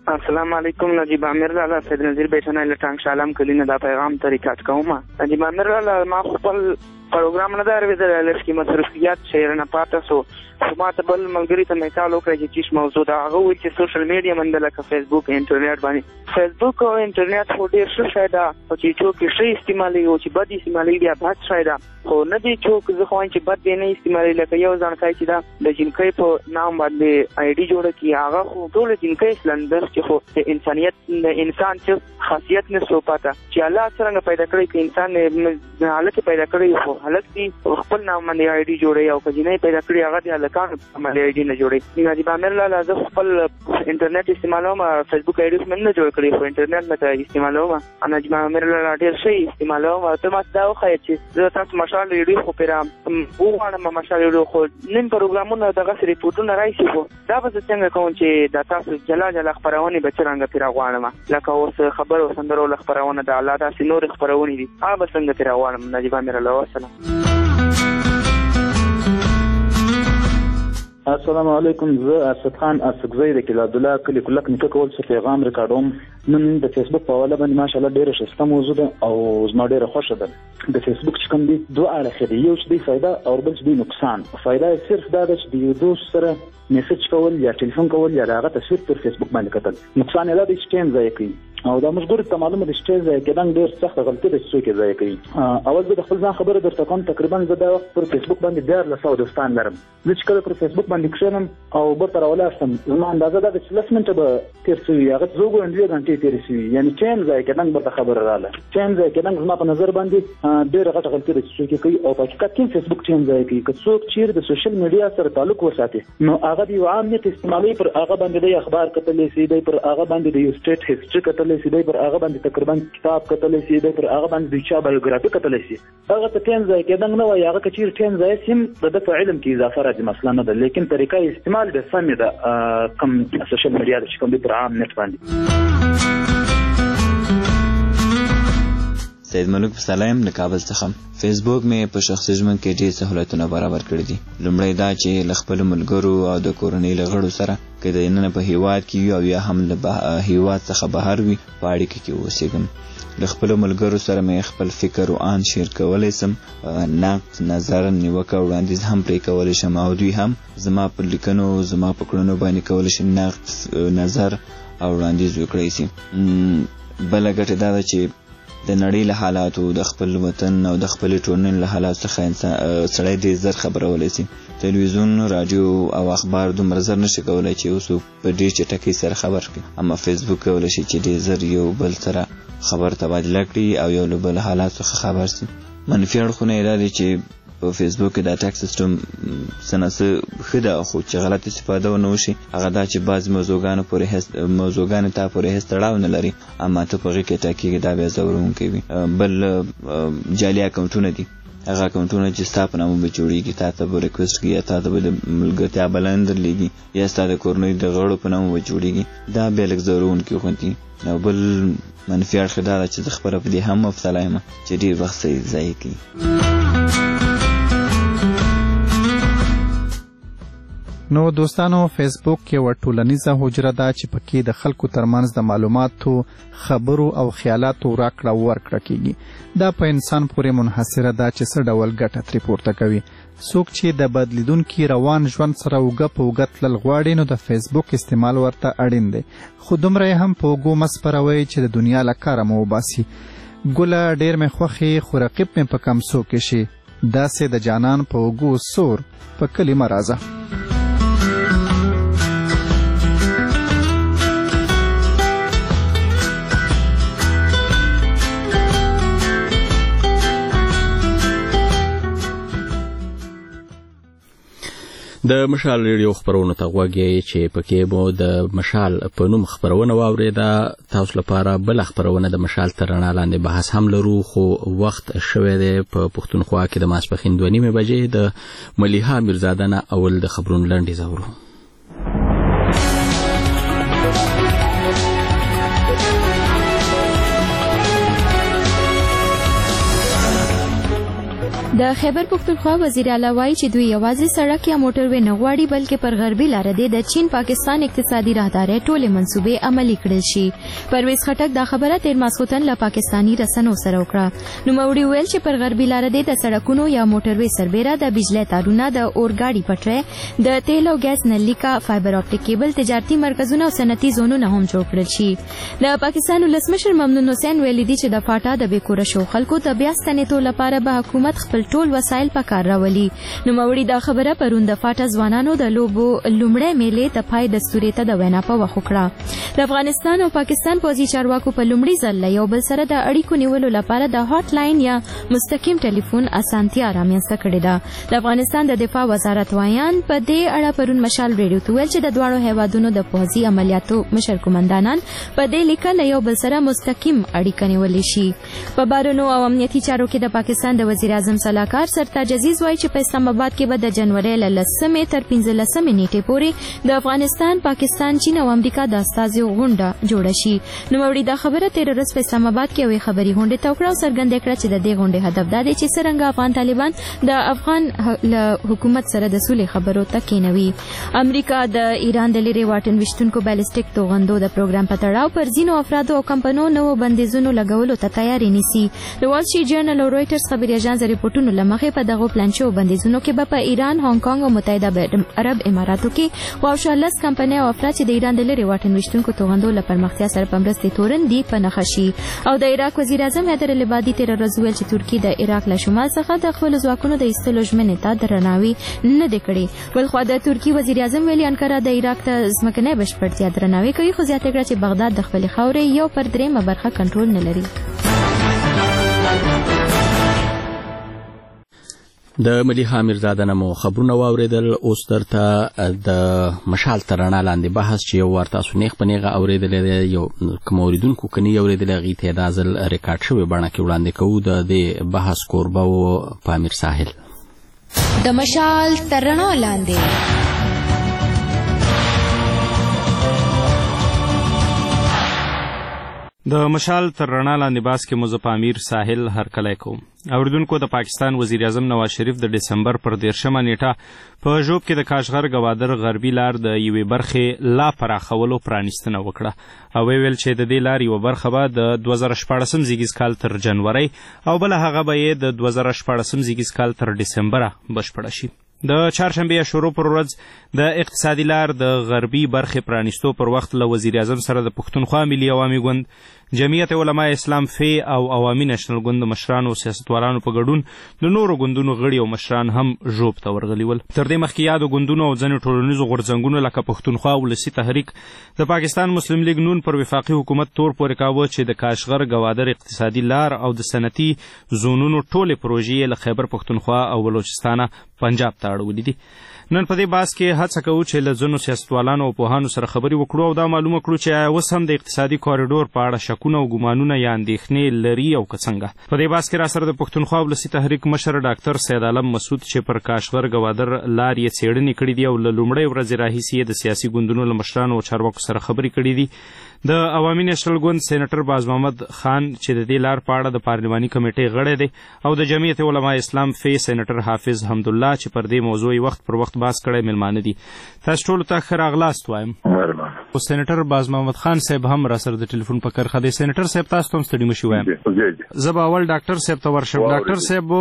السلام علیکم. نجیب امیر لاله سید نذیر بیٹنه لټانګ شالم کلینه دا پیغام طریقات کوم. نجیب امیر لاله ما خپل پروګرام نه درویدل لکه مصرفیات شهر نه پاتې سو ما ته بل ملګری ته مثال وکړی چې چیش موضوع دا هغه وایي چې سوشل میډیا من لکه فیسبوک انټرنیټ باندې فیسبوک او انټرنیټ خو ډېر ښه شی ده او چې څوک یې ښه استعمالوي او چې بد استعمالوي بیا بد شی ده خو نه دی څوک زه خو وایم چې بد دی نه استعمالوي لکه یو ځانکای چې دا د جنکۍ په نام باندې آی ډي جوړه کړي هغه خو ټول جنکۍ سلندر چې خو د انسانیت د انسان چې خاصیت نه سو پاته چې الله څنګه پیدا کړی که انسان هلک پیدا کړی خو هلک دی خپل نام باندې آی ډي جوړوي او که جنۍ پیدا کړي هغه د هلکانو باندې آی ډي نه جوړوي. نجیب امیر لاله زه خپل انټرنیټ استعمالوم فیسبوک آی ډي خو مې نه جوړ کړی خو انټرنیټ مې استعمالوم. نجیب امیر لاله ډېر ښه استعمالوم ته ماته دا وښایه چې زه تاسو مشال ویډیو خو پیرا وغواړم مشال ویډیو خو نیم پروګرامونه دغه ریپورټونه راشي خو دا به زه څنګه کوم چې دا تاسو جلا خپرونې به څرنګه پیرا غواړم لکه اوس خبرو سندرو خپرونه د الله داسې نور خپرونې دي هغه به څنګه پیرا غواړم. نجیب امیر لاله وسلام. السلام علیکم. زه اسد خان اسدزی د کلا عبدالله کلی کلک نیکه کول څه پیغام ریکارډوم. نن د فیسبوک په حواله باندې ماشاءالله ډیره ښایسته موضوع ده او زما ډیره خوښه ده. د فیسبوک چې کوم دي دوه اړخې دي، یو چې دی فایده او بل چې دی نقصان. فایده یې صرف دا ده چې د یو دوست سره میسج کول یا ټلیفون کول یا د هغه تصویر پر فیسبوک باندې کتل. نقصان یې دا دی چې ټایم ضایع کوي او دا موږ ګورو ته معلومه ده چې ټایم ضایع کېدل ډېر سخته غلطي ده چې څوک یې ضایع کوي. اول زه د خپل ځان خبره درته کوم، تقریبا زه دا وخت پر فیسبوک باندې 1400 دوستان لرم. زه چې کله پر فیسبوک باندې کښېنم او بیرته راولاړ شم زما اندازه دا ده چې 10 منټه به تېر شوي هغه ته زه وګورم 2 غنټې تېرې شوي، یعنې ټایم ضایع کېدل برته خبره راغله. ټایم ضایع کېدل زما په نظر باندې ډېره غټه غلطي ده چې څوک یې کوي او په حقیقت کې فیسبوک ټایم ضایع کوي. که څوک چیرې د سوشل میډیا سره تعلق وساتي نو هغه د یو عام نیت استعمالوي، پر هغه باندې د اخبار کتلی شي، دی پر هغه باندې د یو سټیټ هیسټري کتلی شي، دی پر هغه باندې تقریبا کتاب کتلی شي، دی پر هغه باندې د چا بایوګرافي کتلی شي. هغه ته ټایم ضایع کېدل نه وایي، هغه که چیرې ټایم ضایع شي د ده په علم کې اضافه راځي، مسله نه ده، لیکن طریقه استعمال د سمې ده کوم سوشل میډیا ده چې کوم دی پر عام نیټ باندې. سید ملک سلام د کابل څخه. فیسبوک مې په شخصي ژوند کې ډېر سهولتونه برابر کړي دي. لومړی دا چې له خپلو ملګرو او د کورنۍ له غړو سره که د دننه په هیواد کې وي او یا هم له هیواد څخه بهر وي په اړیکه کې اوسېږم. له خپلو ملګرو سره مې خپل فکر او آن شیر کولی سم، نقد، نظر، نیوکه او وړاندیز هم پرې کولی شم او دوی هم زما په لیکنو زما په کړنو باندې کولی شي نقد، نظر او وړاندیز وکړی شي. بله ګټه دا ده چې د نړۍ له حالاتو، د خپل وطن او د خپلې ټولنې له حالاتو څخه سړی ډېر زر خبرولی شي. تلویزیون، راډیو او اخبار دومره زر نشي کولی چې اوس په ډېر چټکۍ سره خبر کړي، اما فیسبوک کولی شي چې ډېر زر یو بل سره خبر تبادله کړي او یو له بل حالات څخه خبر شي. منفي اړخونه یې دا دي چې په فیسبوک کې دا ټیګ سیسټم څه نه څه ښه ده، خو چې غلط استفاده ونه وشي هغه دا چې بعضې موضوعګانو ته پورې هېڅ تړاو نه لري، اما ته په هغې کې ټاکېږي، دا بیا ځورونکی وي. بل جعلي اکاونټونه دي، هغه اکاونټونه چې ستا په نامه به جوړېږي، تا ته به ریکویسټ کوي یا تا ته به د ملګرتیا بلنه درلېږي یا ستا د کورنۍ د غړو په نامه به جوړېږي، دا بیا لږ ځورونکي غوندي. او بل منفي اړخ دا ده چې زه خپله په دې هم مبتلا یم چې ډېر وخت یې ضایع کوي. نو دوستانو، فیسبوک یوه ټولنیزه حجره ده چې پکې د خلکو ترمنځ د معلوماتو، خبرو او خیالاتو راکړه ورکړه کیږي. دا په انسان پورې منحصره ده چې څه ډول ګټه ترې پورته کوي. څوک چې د بدلیدونکي روان ژوند سره اوږه په اوږه تلل غواړي نو د فیسبوک استعمال ورته اړین دی، خو دومره یې هم په اوږو مه سپروئ چې د دنیا له کاره مو وباسي. ګله ډېر مې خوښې خو رقیب مې په کمسو کې شي، داسې د جانان په اوږو سور په کلي مه راځه. د مشال ریډیو خبرونه ته غوږ یې چې پکې مو د مشال په نوم خبرونه واورېده. تاسو لپاره بل خبرونه د مشال تر رڼا لاندې بحث هم لرو، خو وخت شوی دی په پښتونخوا کې د ماسپښین 2:30 بجې د ملیحه میرزاده نه اول د خبرونو لنډیز اورو. د خیبر پختونخوا وزیر اعلی وایي چې دوی یوازې سړک یا موټروي نه غواړي بلکې پر غربي لاره د چین پاکستان اقتصادي راهدارۍ ټولې منصوبې عملي کړل شي. پرویز خټک دا خبره تیر ماسخوتن له پاکستاني رسنیو سره وکړه. نوموړي ویل چې پر غربي لاره د سړکونو یا موټروي سربېره د بجلی تارونه، د اورګاډي پټرۍ، د تیل او ګیس نلیکا، فایبر اپټیک کیبل، تجارتي مرکزونه او صنعتي زونونه هم جوړ کړل شي. د پاکستان ولسمشر ممنون حسین ویلي دي چې د فاټا د بېکوره شو خلکو د بیا ستنېدو لپاره به حکومت خپل ټول وسایل په کار راولي. نوموړي دا خبره پرون د فاټا ځوانانو د لوبو لومړۍ میلې د پای دستوري ته د وینا په وخت وکړه. د افغانستان او پاکستان پوځي چارواکو په لومړي ځل له یو بل سره د اړیکو نیولو لپاره د هاټ لاین یا مستقیم ټلیفون اسانتیا رامنځته کړې ده. د افغانستان د دفاع وزارت وایان په دې اړه پرون مشال ریډیو ته ویل چې د دواړو هیوادونو د پوځي عملیاتو مشر قومندانان په دې لیکه له یو بل سره مستقیم اړیکه نیولی شي. په بهرنیو او امنیتي چارو کې د پاکستان د وزیر اعظم سلاکار سرتاج عزیز وایي چې په اسلام آباد کې به د جنوري له 10 تر 15 نیټې پورې د افغانستان، پاکستان، چین او امریکا د استازیو غونډه جوړه شي. نوموړي دا خبره تیر ورځ په اسلام آباد کې یوې خبري غونډې ته وکړه او څرګنده کړه چې د دې غونډې هدف دا دی چې څرنګه افغان طالبان د افغان حکومت سره د سولې خبرو ته کېنوي. امریکا د ایران د لرې واټن ویشتونکو بالستیک توغندو د پروګرام په تړاو پر ځینو افرادو او کمپنیو نوو بندیزونو لګولو ته تیاری نیسي. د وال سټریټ جرنل او رویټرز خبري اژانس رپورټونو له مخې په دغو پلان شوو بندیزونو کې به په ایران، هانګ کانګ او متحده عرب اماراتو کې خواوشا 10 کمپنۍ او افراد چې د ایران د لرې واټن ویشتونکو توغندو له پرمختیا سره په مرستې تورن دي په نښه شي. او د عراق وزیر اعظم حیدر العبادي تیر ورځ ویل چې ترکیه د عراق له شمال څخه د خپلو ځواکونو د ایستلو ژمنې ته درناوي نه دی کړی. بلخوا د ترکیې وزیر اعظم ویلي انکره د عراق ته ځمکنۍ بشپړتیا درناوي کوي، خو زیاته کړه چې بغداد د خپلې خاورې یو پر درېیمه برخه کنټرول نه لري. د ملیحه میرزاده نه مو خبرونه واوریدل. اوس درته د مشال تر رڼا لاندې بحث چې یو وار تاسو نیغ په نیغه اوریدلی دی، یو کوم اوریدونکو که نه یې اوریدلی هغې ته یې دا ځل ریکارډ شوې بڼه کې وړاندې کوو. د دې بحث کوربه و پامیر ساحل. د مشال تر رڼا لاندې د مشال تر رڼا لاندې باس کې مو پامیر ساحل هرکلی کوم. اوریدونکو، د پاکستان وزیر اعظم نواز شریف د ډسمبر پر 13 نیټه په ژوب کې د کاشغر ګوادر غربي لار د یوې برخې لا پراخولو پرانیستنه وکړه او ویل چې د دې لار یوه برخه به د 2014 زیږیز کال تر جنورۍ او بله هغه به یې د 2014 زیږیز کال تر ډسمبره بشپړه شي. د چهارشنبې شروع پر ورځ د اقتصادي لار د غربي برخې پرانیستو پر وخت له وزیر اعظم سره د پښتونخوا ملي عوامي ګوند، جمعیت علماء اسلام فی او عوامي نېشنل ګوند د مشرانو او سیاستوالانو په ګډون د نورو ګوندونو غړي او مشران هم ژوب ته ورغلي ول. تر دې مخکې یادو ګوندونو او ځینو ټولنیزو غورځنګونو لکه پښتونخوا ولسي تحریک، د پاکستان مسلم لیگ نون پر وفاقي حکومت تور پورې کاوه چې د کاشغر ګوادر اقتصادي لار او د صنعتي زونونو ټولې پروژې له خیبر پښتونخوا او بلوچستانه پنجاب ته اړولې دي. نن په دې باس کې هڅه کوو چې له ځینو سیاستوالانو او پوهانو سره خبرې وکړو او دا معلومه کړو چې اوس هم د اقتصادي کاریډور په اړه شکونه او ګمانونه یا اندېښنې لري او که څنګه. په دې باس کې راسره د پښتونخوا ولسي تحریک مشر ډاکټر سید عالم مسعود چې پر کاشغر ګوادر لار یې څېړنې کړي دي او له لومړۍ ورځې راهیسې یې د سیاسي ګوندونو له مشرانو او چارواکو سره خبرې کړي دي. د عوامي نېشنل ګوند سېنیټر باز محمد خان چې د دې لار په اړه د پارلماني کمیټې غړی دی او د جمعیت علماء اسلام فی سېنیټر حافظ حمدالله چې پر دې موضوع وخت پر وخت باس کړی مېلمانه دي. تاسو ټولو ته ښه راغلاست وایم. او سېنیټر باز محمد خان صاحب هم راسره د ټلیفون په کرښه دی. سېنیټر صاحب تاسو ته هم ستړي مه شي وایم. زه به اول ډاکټر صاحب ته ورشم. ډاکټر صاحب،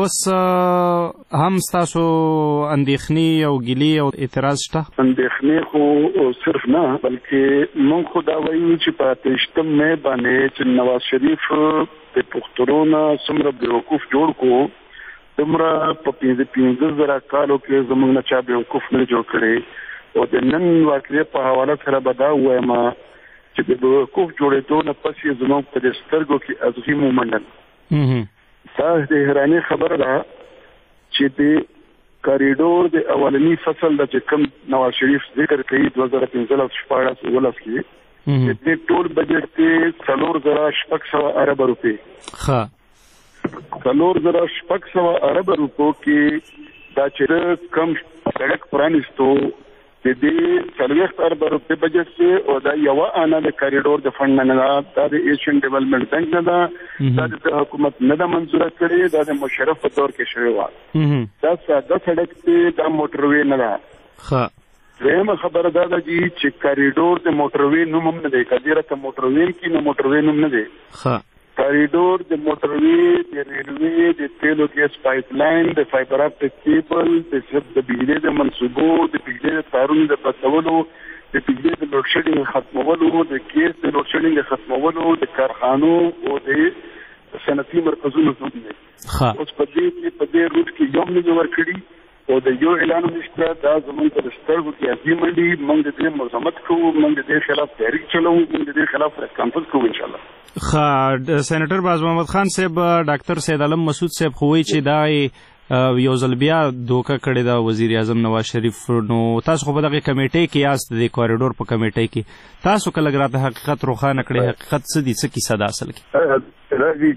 اوس هم ستاسو اندېښنې او ګیلې او اعتراض شته؟ اندېښنې خو صرف نه بلکې موږ خو دا وایو چې په 23 مې باندې چې نواز شریف د پښتنو نه څومره بیوقوف جوړ کړو دومره په 15,000 کالو کې زموږ نه چا بیوقوف نه جوړ کړی او د نن واقعې په حواله سره به دا ووایم چې د بیوقوف جوړېدو نه پس یې زموږ په دې سترګو کې عظیم ومنل. دا د حیرانۍ خبره ده چې د کاریډور د اولنی فصل د چې کوم نواز شریف ذکر کوي 2015-16 کې د دې ټول بجټ کې 4,600 ارب روپۍ. 4,600 ارب روپو کې دا چې کم سړک پرانیستو د دې 40 ارب روپے بجټ کې او دا یو انا د کریډور د فند نه دا د ایشین ډیولپمنٹ بانک نه دا د حکومت نه د منزوره کړی دا د مشرف په تور کې شوی و دا ساده سړک ته د موټروي نه ده ښه زموږ خبره دا ده چې کریډور د موټروي نوم نه دی کډیره ته موټروي کې نو موټروي نوم نه دی ښه کریډور د موټروي د ریلوي د تیلو ګیس پایپ لاین د فایبر اپټیک کیبل د بجلی د منصوبو د بجلی د تارونو د پټولو د بجلی د لوډ شیډینګ ختمولو د ګیس د لوډ شیډینګ ختمولو د کارخانو او د صنعتي مرکزونو ضروري دي اوس په دې روټ کې یو نه ورکړي او د یو اعلان نشته دا زموږ په سترګو کې ازمي منډي موږ د دې مزاحمت کوو موږ د دې خلاف تحریک چلوو موږ د دې خلاف کانفرنس کوو ان شاء الله. سېنیټر باز محمد خان صاحب ډاکټر سید عالم مسعود صاحب خو وایي چې دا یو ځل بیا دوکه کړې ده وزیر اعظم نواز شریف. نو تاسو خو په دغه کمیټې کې یاست د کوریډور په کمیټې کې تاسو کله راته حقیقت روښانه کړئ حقیقت څه دي څه کیسه ده اصل کې راځي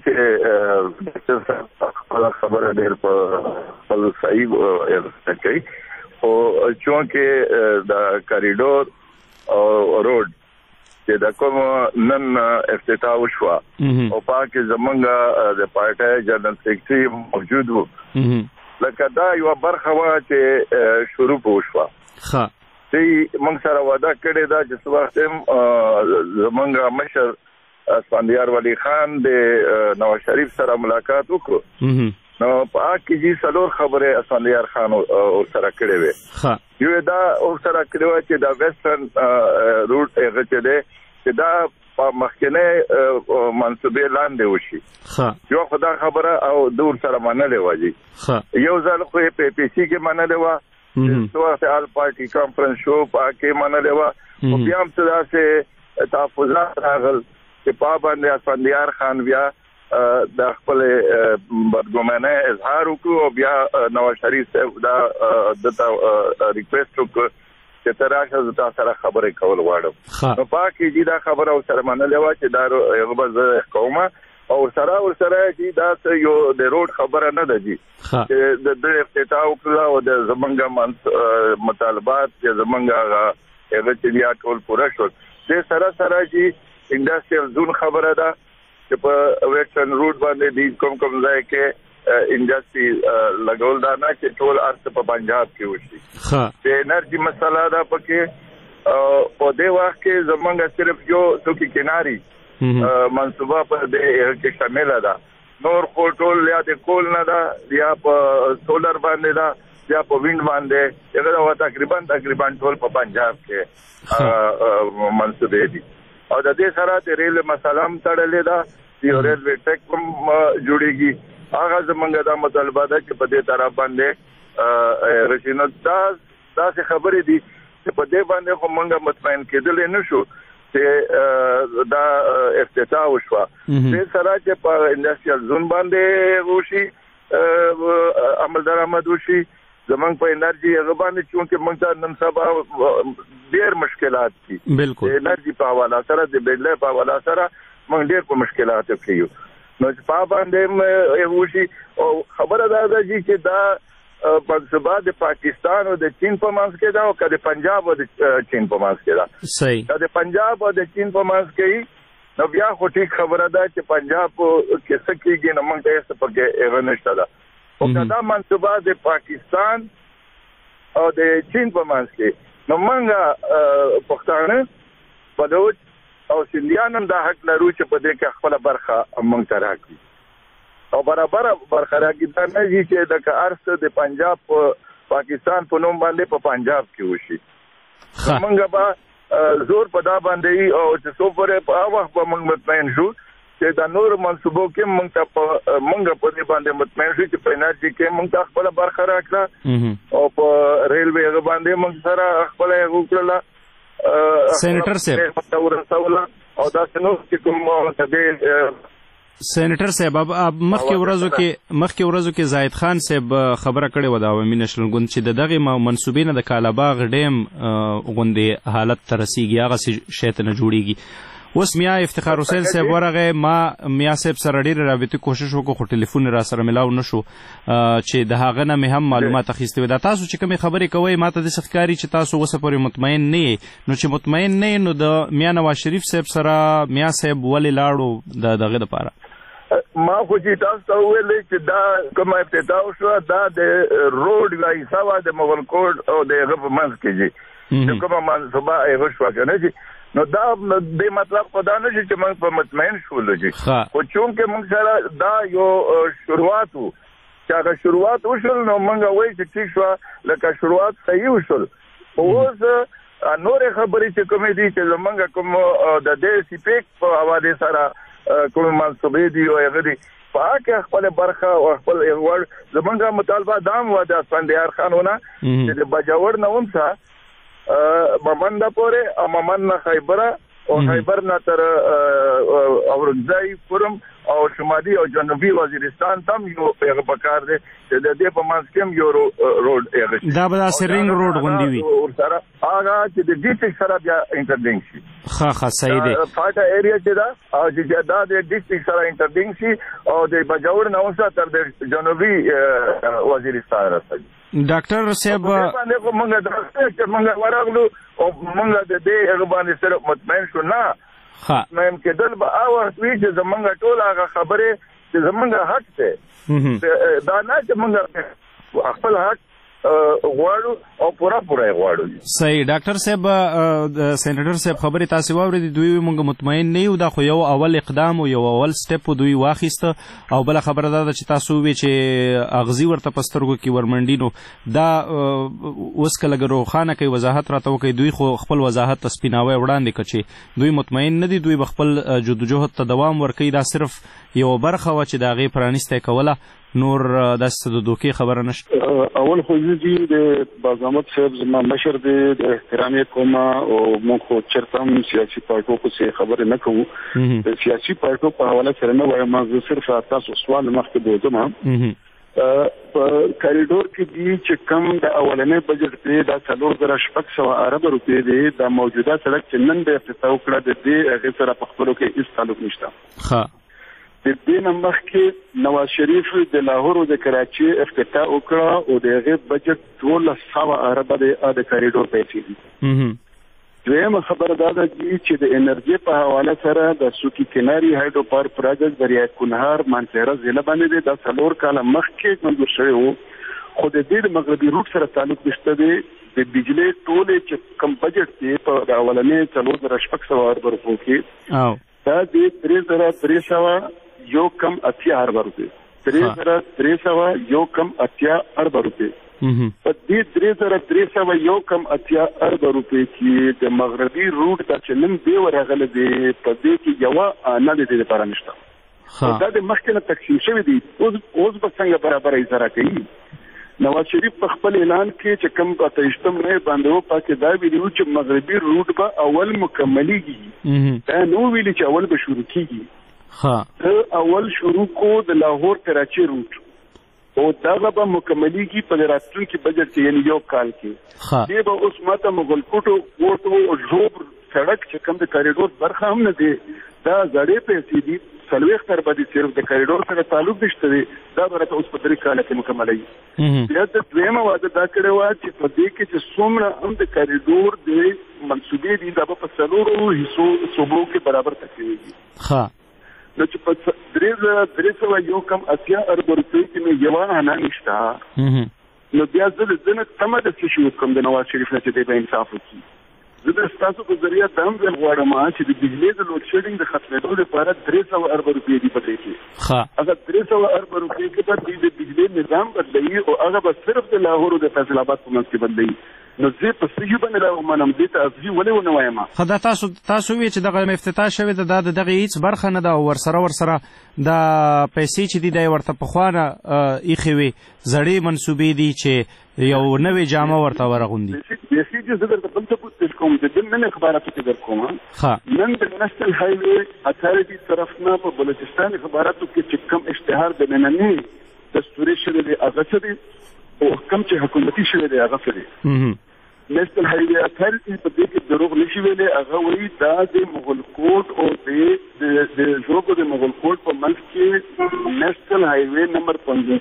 چې خبره ډېر په صحیح کوي او چونکه د کوریډور او روډ چې د کوم نن افتتاح وشو او پاک زمونږ د پارټي جنرال سیکرټري موجود وو لکه دا یو برخه وا چې شروع وشو ښه چې موږ سره وعده کړې ده چې څو وخت زمونږ مشر اسفندیار ولی خان د نواز شریف سره ملاقات وکړو نو پاک کې څلور خبره اسفندیار خان او سره کړې وې ښه یو دا او سره کړو چې دا ویسټرن روټ هغه چې دا په مخکنه منصوبې لاندې وشي ښه یو خدا خبره او دور سره منلې واجی ښه یو ځل خو په پی سی کې منلې وا څو وخت آل پارټي کانفرنس شو پاکه منلې وا او بیا هم څه داسې تحفظات راغل چې پابند اسفندیار خان بیا د خپل بدګمانه اظهار وکړو او بیا نواز شریف صاحب دا د ریکوست وکړ چې تراشه ز تاسو سره خبرې کول غواړم نو پاکي دي دا خبره او سره منلې و چې دا یو بز قومه او سره چې دا یو د روډ خبره نه ده جی چې د افتتاح وکړه او د زمونږ مطالبات چې زمونږ هغه چې بیا ټول پوره شو د سره چې انډستریال زون خبره ده چې په ویسټرن روټ باندې د کوم ځای کې انډستری لګول دا نه چې ټول ارث په پنجاب کې وشي چې انرژي مسله ده پکې او د وخت کې زمونږ صرف یو څوکي کناري منصوبه په دې کې شامل ده نور خو ټول یا د کول نه ده یا په سولر باندې ده یا په ویند باندې هغه تقریبا ټول په پنجاب کې منصوبه دي او د دې سره د ریل مسله هم تړلې ده یو ریل ټیک هم جوړیږي هغه زمونږ د مطالبه ده چې په دې طرف باندې رشینو دا څه خبرې دي چې په دې باندې خو موږ مطمئن کېدل نه شو چې دا افتتاح وشو د سره چې په انډستریال زون باندې وشي عمل درآمد وشي زمونږ په انرژي هغه باندې چې موږ ته نن سبا ډېر مشکلات دي بالکل انرژي په حواله سره د بجلی په حواله سره موږ ډېر په مشکلاتو کې یو نو چې په باندې وشي او خبره ده چې دا منصوبه د پاکستان او د چین په منځ کې ده او که د پنجاب او د چین په منځ کې ده صحیح که د پنجاب او د چین په منځ کې نو بیا خو ټیک خبره ده چې پنجاب کې څه کېږي نو موږ ته هېڅ پکې هغه نشته ده او که دا منصوبه د پاکستان او د چین په منځ کې نو موږ پښتانه بلوچ او سندیان هم دا حق لرو چې په دې کې خپله برخه موږ ته راکړي او برابر برخه راکړي دا نه وي چې د ارث د پنجاب پاکستان په نوم باندې په پنجاب کې وشي موږ به زور په دا باندې او چې څو پورې په هغه وخت به موږ مطمئن شو چې دا نور منصوبو کې موږ په دې باندې مطمئن شو چې په انرژي کې موږ ته خپله برخه راکړه او په ریلوې هغه باندې موږ سره خپله هغه وکړله سېنیټر صاحب او دا څنګه چې کوم سېنیټر صاحب مخکې ورځو کې زاهد خان صاحب خبره کړې وه د عوامي نشنل ګوند چې د دغې منصوبې نه د کالاباغ ډیم غوندې حالت ته رسیږي هغسې شی ته نه جوړیږي اوس میا افتخار حسین صاحب ورغه ما میا صاحب سره ډېر رابطې کوشش وکړو خو ټلیفون را سره ملاو نشو چې د هغه نه مې هم معلومات اخیستې وي. دا تاسو چې کومې خبرې کوئ ما ته داسې ښکاري چې تاسو اوسه پورې مطمئن نه یې. نو چې مطمئن نه یې نو د میا نواز شریف صاحب سره میا صاحب ولې لاړو د دغه دپاره؟ ما خو چې تاسو ته وویلې چې دا کومه افتتاح شوه دا د روډ یوه حصه وه د مغل کوټ او د هغه په منځ کې چې د کومه منصوبه هغه شوه که نه چې نو دا د مطلب خو دا نه شي چې موږ په مطمئن شولو چې خو چونکې موږ سره دا یو شروعات و چې هغه شروعات وشول نو موږ وایو چې ټیک شوه لکه شروعات صحیح وشول. اوس نورې خبرې چې کومې دي چې زموږ کوم د دې سیپیک په حوالې سره کوم منصوبې دي او هغه دي په هغه کې خپل برخه او خپل اغوړ زموږ مطالبه دا هم وه د اسفندیار خانونه چې د بجاور نه هم څه ممنده پورې او ممن نه خیبره او خیبر نه تر اورګزای فورم او شمالي او جنوبي وزیرستان تم یو هغه پکار دی چې د دې په منځ کې یو روډ هغه دا به داسې رینګ روډ غوندې وي سره هغه چې د ډیسټرکټ سره بیا انټرلینک شي. ښه صحیح دی. فاټا ایریا چې دا او چې دا د ډیسټرکټ سره انټرلینک شي او د بجاور نه اوسه تر د جنوبي وزیرستان رسېږي. ډاکټر صاحب باندې کوم موږ درته چې موږ ورغلو او موږ د دې هغه باندې سره مطمئن شو نه مطمئن کېدل به هغه وخت وي چې زموږ ټول هغه خبرې چې زموږ حق دی دا نه چې موږ خپل حق غواړو او پورا غواړو. صحیح. ډاکټر صاحب سېنیټر صاحب خبرې تاسې واورېدې دوی موږ مطمئن نه یو دا خو یو اول اقدام او یو اول سټپ دوی واخیسته او بله خبره دا ده چې تاسو وویې چې اغزي ورته په سترګو کې ورمنډي نو دا اوس که لږ روښانه کوي وضاحت راته وکړئ. دوی خو خپل وضاحت ته سپیناوی وړاندې کړ چې دوی مطمئن نه دي دوی به خپل جدوجهد ته دوام ورکوي. دا صرف یوه برخه وه چې د هغې پرانیستی کوله نور داسې د دوکې خبره نشته. اول خو زه د بازامت صاحب زما مشر دی د احترام یې کومه او موږ خو چېرته هم سیاسي پارټو پسې خبرې نه کوو. د سیاسي پارټو په حواله سره نه وایم زه صرف تاسو سوال مخکې بوځم په کاریډور کې دي چې کم د اولنې بجټ دی دا 4,600 ارب روپۍ دی. دا موجوده سړک چې نن د افتتاح وکړه د دې هغې سره په خپلو کې هېڅ تعلق نشته. د دې نه مخکې نواز شریف د لاهور او د کراچۍ افتتاح وکړه او د هغې بجټ 1,200 اربه دی د کاریډور پیسې دي. دویمه خبره دا ده چې د انرژي په حواله سره د سوکی کناري هایډرو پاور پروجیکټ دریای کونهار مانسهره ضلع باندې دی دا 4 کاله مخکې منظور شوی و خو د دې د مغربي روټ سره تعلق نشته دی. د بجلی ټولې چې کم بجټ دی په د اولنې 4,600 اربه روپو کې دا د 3,300 یو کم 80 اربه روپۍ 3,300 یو کم 80 اربه روپۍ په دې 3,300 یو کم 80 اربه روپۍ کې د مغربي روټ دا چې نن دی ورغلی دی په دې کې یوه نه د دې لپاره نشته. دا د مخکې نه تقسیم شوي دي. اوس به څنګه برابر اجاره کوي؟ نواز شریف په خپل اعلان کې چې کوم په 23 مې باندې و پاکې دا ویلي چې مغربي روټ به اول مکملېږي. دا نو ویلي چې اول به شروع کېږي. اول شروع کو د لاهور کراچۍ روټ او دغه به مکملېږي په راتلونکي بجټ کې یعنې یو کال کې. دې به اوس ماته مغل کوټو او ژوب سړک چې کوم د کاریډور برخه هم نه دی دا زړې پیسې دي 40 اربه دي صرف د کاریډور سره تعلق نشته دی دا به راته اوس په 3 کاله کې مکملېږي. بیا د دویمه واده دا کړې وه چې په دې کې چې څومره هم د کاریډور د منصوبې دي دا به په 4 حصو صوبو کې برابر تقسیمېږي. نو چې په 3,300 یو کم 80 اربه روپۍ کې مې یوه نه نشته نو بیا زه د ده نه تمه ده څه شي وکړم د نواز شریف نه چې دی به انصاف وکړي. زه د ستاسو په ذریعه دا هم غواړم چې د بجلۍ د لوډ شیډینګ د ختمېدو لپاره 300 اربه روپۍ دي په دې کې. هغه 300 اربه روپۍ کې به دوی د بجلۍ نظام بدلوي او هغه به صرف د لاهور او د فیصل آباد په منځ کې بدلوي. نو زه په صحیح باندې راومنم دې ته اصلي ولې ونه وایم. خو دا تاسو وویل چې دغه افتتاح شوې ده دا د دغې هېڅ برخه نه ده او ورسره دا پیسې چې دي دا یې ورته پخوا نه ایښې وې زړې منصوبې دي چې یو نوې جامه ورته ورغوندي. پیسې چې زه درته بل څه پوښتنه کوم د نن اخباراتو کې در کوم نن د نېشنل هایوې اتھارټي طرف نه په بلوچستان اخباراتو کې چې کوم اشتهار د ننني دستوري شوی دی هغه څه دی او کوم چې حکومتي شوی دی هغه څه دی. نېشنل هایوي اتھارټي په دې کې دروغ نشي ویلې. هغه وایي دا د مغل کوټ او د ژوبو د مغل کوټ په منځ کې نېشنل هایوي نمبر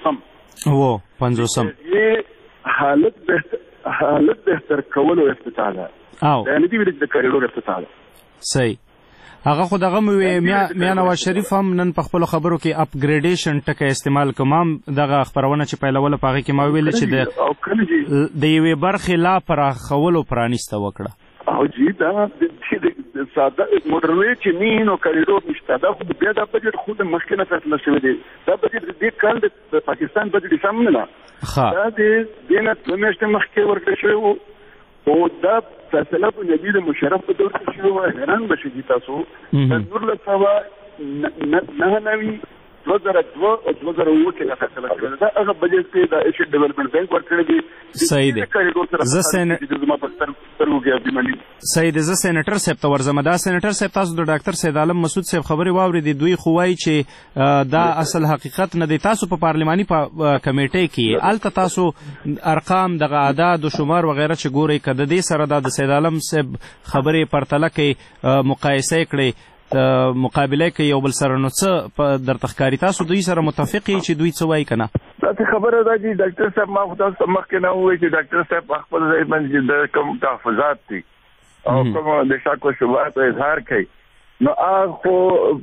50 یې حالت بهتر کولو افتتاح ده. یعنې دې د کریډور افتتاح ده. صحیح. هغه خو دغه میا نواز شریف هم نن په خپلو خبرو کې اپګریډیشن ټکی استعمال کوم. دغه خبرونه چې پیلوله په هغې کې ما ویل چې د یوې برخې لا پراخولو پرانیسته وکړه. او جی دا د ساده موټروي چې نه نو کریډور نشته. دا خو بیا دا بجټ خو د مخکې نه فیصله شوی دی. دا بجټ د دې کال د پاکستان بجټ سم نه دا د دې نه دوه میاشتې مخکې ورکړل شوی و. او دا فیصله په نبی د مشرف په دور کې شوی و. حیران به شئ تاسو د 1999 2002 او 2007 کې فیصله شوې ده. هغه بجټ کې د ایشیا ډیولپمنٹ بانک ورکړی دی. صحیح دی. صحیح دی. زه سینیټر صاحب ته ورځم. دا سینیټر صاحب تاسو د ډاکټر سید عالم مسعود صاحب خبرې واورېدې. دوی خو وایي چې دا اصل حقیقت نه دی. تاسو په پارلماني کمیټۍ کې هلته تاسو ارقام دغه اعداد و شمار وغیره چې ګورئ که د دې سره د سید عالم صاحب خبرې پرتله کوي مقایسه یې کړئ مقابله کوي یو بل سره، نو څه درته ښکاري؟ تاسو دوی سره متفق یې چې دوی څه وایي که نه؟ داسې خبره ده چې ډاکټر صاحب ما خو تاسو مخکې نه ووایي چې ډاکټر صاحب په خپل ځای باندې د کوم تحفظات دي او کوم د شک و شبهاتو اظهار کوي، نو هغه خو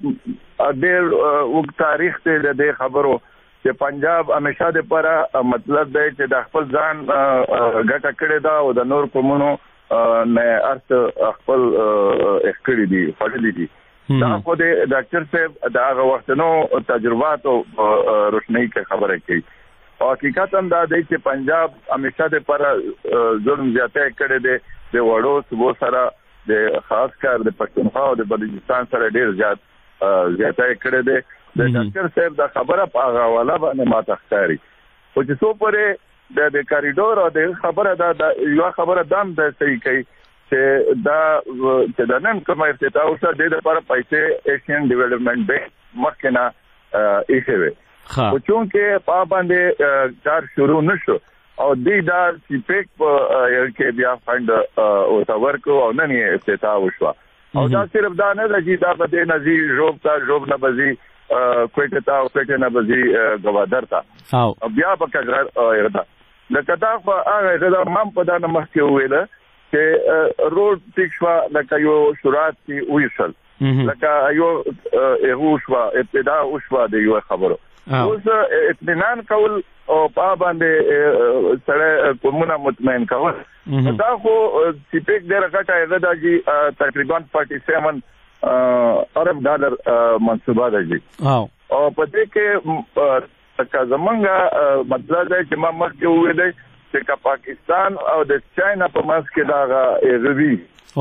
ډېر اوږد تاریخ دی د دې خبرو چې پنجاب همیشه دپاره مطلب دی چې د خپل ځان ګټه کړې ده او د نور قومونو نه هر څه خپل کړي دي خوړلي دي. دا خو د ډاکټر صاحب د هغه وختونو تجرباتو روشنۍ کې خبره کوي. او حقیقت هم دا دی چې پنجاب همیشه دپاره ظلم زیاتی کړی دی د وړو صوبو سره، د خاص کار د پښتونخوا او د بلوچستان سره ډېر زیات زیاتی کړی دی. د ډاکټر صاحب دا خبره په هغه حواله باندې ماته ښکاري. خو چې څو پورې د کریډور او د خبره دا یوه خبره دا هم د صحیح کوي چې دا چې د نن کومه افتتاح وشوه د دې لپاره پیسې ایشین ډیولپمنٹ بینک مخکې نه ایښې وې، خو چونکې په باندې کار شروع نه شو او دوی دا سیپیک په کې بیا فنډ ورته ورکړو او نن یې افتتاح وشوه. او دا صرف دا نه ده چې دا په دې نه ځي ژوب ته، ژوب نه به ځي کویټې ته او کویټې نه به ځي ګوادر ته او بیا به کږه ده. لکه دا خو هغه ده ما هم په دا نه مخکې وویله چې روډ ټیک شوه، لکه یو شورات کې ویشل، لکه یو هغه شوه ابتدا وشوه د یو خبرو. اوس اطمینان کول او په باندې سره قومونه مطمئن کول دا خو سیپیک ډېره غټه هغه ده چې تقریبا 47 ارب ډالر منصوبه ده جی. او په دې کې که زمونږ مطلب دی چې ما مخکې وویلی چې که پاکستان او د چاینا په منځ کې دغه غوي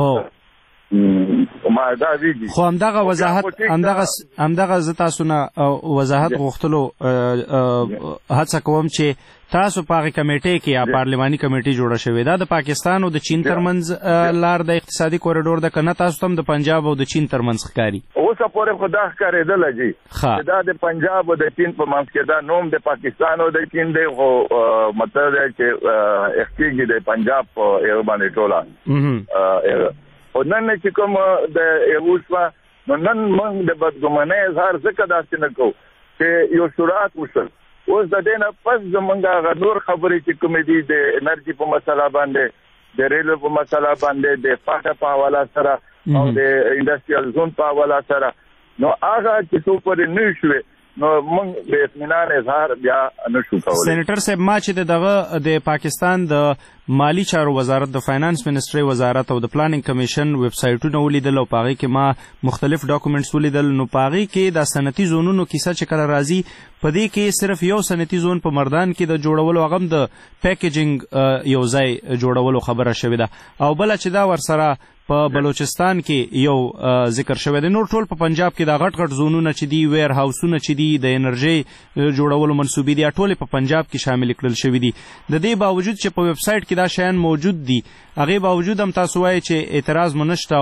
خو همدغه وضاحت همدغه زه تاسو نه وضاحت غوښتلو هڅه کوم چې تاسو په هغې کمیټې کې یا پارلماني کمیټې جوړه شوې ده د پاکستان او د چین ترمنځ لار د اقتصادي کوریډور ده که نه تاسو ته هم د پنجاب او د چین ترمنځ ښکاري؟ اوسه پورې خو دا ښکارېدله جي چې دا د پنجاب او د چین په منځ کې دا نوم د پاکستان او د چین دی، خو مطلب دی چې اختیږي د پنجاب په یو باندې ټوله. او نن چې کوم د یوشوا نو نن موږ د بدګمانۍ اظهار ځکه داسې نه کوو چې یو شورات وشل. اوس د دې نه پس زمونږ هغه نور خبرې چې کومې دي د انرژي په مسله باندې، د ریلو په مسله باندې، د پاټه په حواله سره او د انډسټریال زون په حواله سره، نو هغه چې څو پورې نه شوې نو موږ د اطمینان اظهار بیا نه شو کولی. سینیټر صاحب ما چې دغه د پاکستان د مالی چارو وزارت، د فاینانس منسټرۍ وزارت او د پلانینګ کمیشن ویب سایټونه ولیدل او په هغې کې ما مختلف ډاکومنټس ولیدل، نو په هغې کې د صنعتي زونونو کیسه چې کله راځي په دې کې صرف یو صنعتي زون په مردان کې د جوړولو، هغه هم د پیکیجنګ یو ځای جوړولو خبره شوې ده، او بله چې دا ورسره په بلوچستان کې یو ذکر شوی دی. نور ټول په پنجاب کې دا غټ غټ زونونه چې دي، ویر هاوسونه چې دي، د انرژۍ جوړولو منصوبې دي، ټول په پنجاب کې شامل کړل شوي دي. د دې باوجود چې په ویب سایټ کې دا شیان موجود دي، هغې باوجود هم تاسو وایي چې اعتراض مو نشته او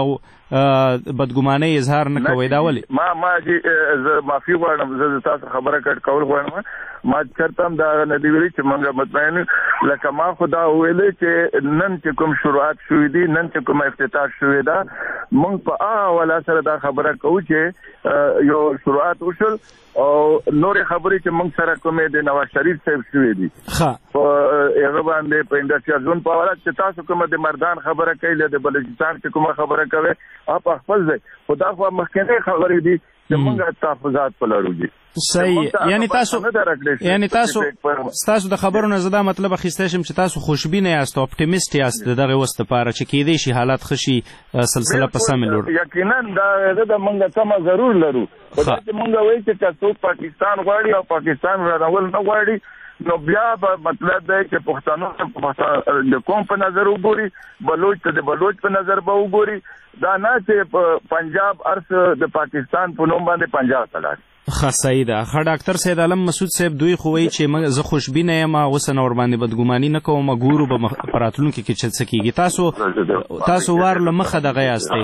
بدګمانۍ اظهار نه کوئ دا ولې؟ ما زه معافي غواړم، زه تاسو خبره کول غواړم. ما چرته هم دا نه دی ویلي چې موږ مطمئن لکه ما خو دا ویلې چې نن چې کوم شروعات شوي دي، نن چې کوم افتتاح شوې ده، موږ په هغه حواله سره دا خبره کوو چې یو شروعات وشول او نورې خبرې چې موږ سره کومې د نواز شریف صاحب شوې دي په هغه باندې په انډسټریال زون په حواله چې تاسو کومه د مردان خبره کوي، د بلوچستان چې کومه خبره کوي په خپل ځای، خو دا خو مخکنۍ خبرې دي چې موږ تحفظات په لرو دي. صحیح. یعنی تاسو د خبرو نه زدا مطلب اخیستی شم چې تاسو خوشبینه یاست، اپټیمیست یاست دغه وخت لپاره چې کېدای شي حالات ښه شي، سلسله په سمه لور. یقینا دا د موږ سمه ضرور لرو، خو دا چې موږ وایو چې څوک پاکستان غواړي او پاکستان رانول نه غواړي، نو بیا به مطلب دی چې پښتانه د قوم په نظر وګوري، بلوچ ته د بلوچ په نظر به وګوري، دا نه چې پنجاب ارس د پاکستان په نوم باندې پنجاب ته لاړ. ښه صحیح ده. ښه ډاکټر سید عالم مسعود صاحب دوی خو وایي چې زه خوشبینه یم، اوس نه ورباندې بدګماني نه کوم، ګورو به په راتلونکي کې چې څه کېږي. تاسو وار له مخه دغه یاستئ،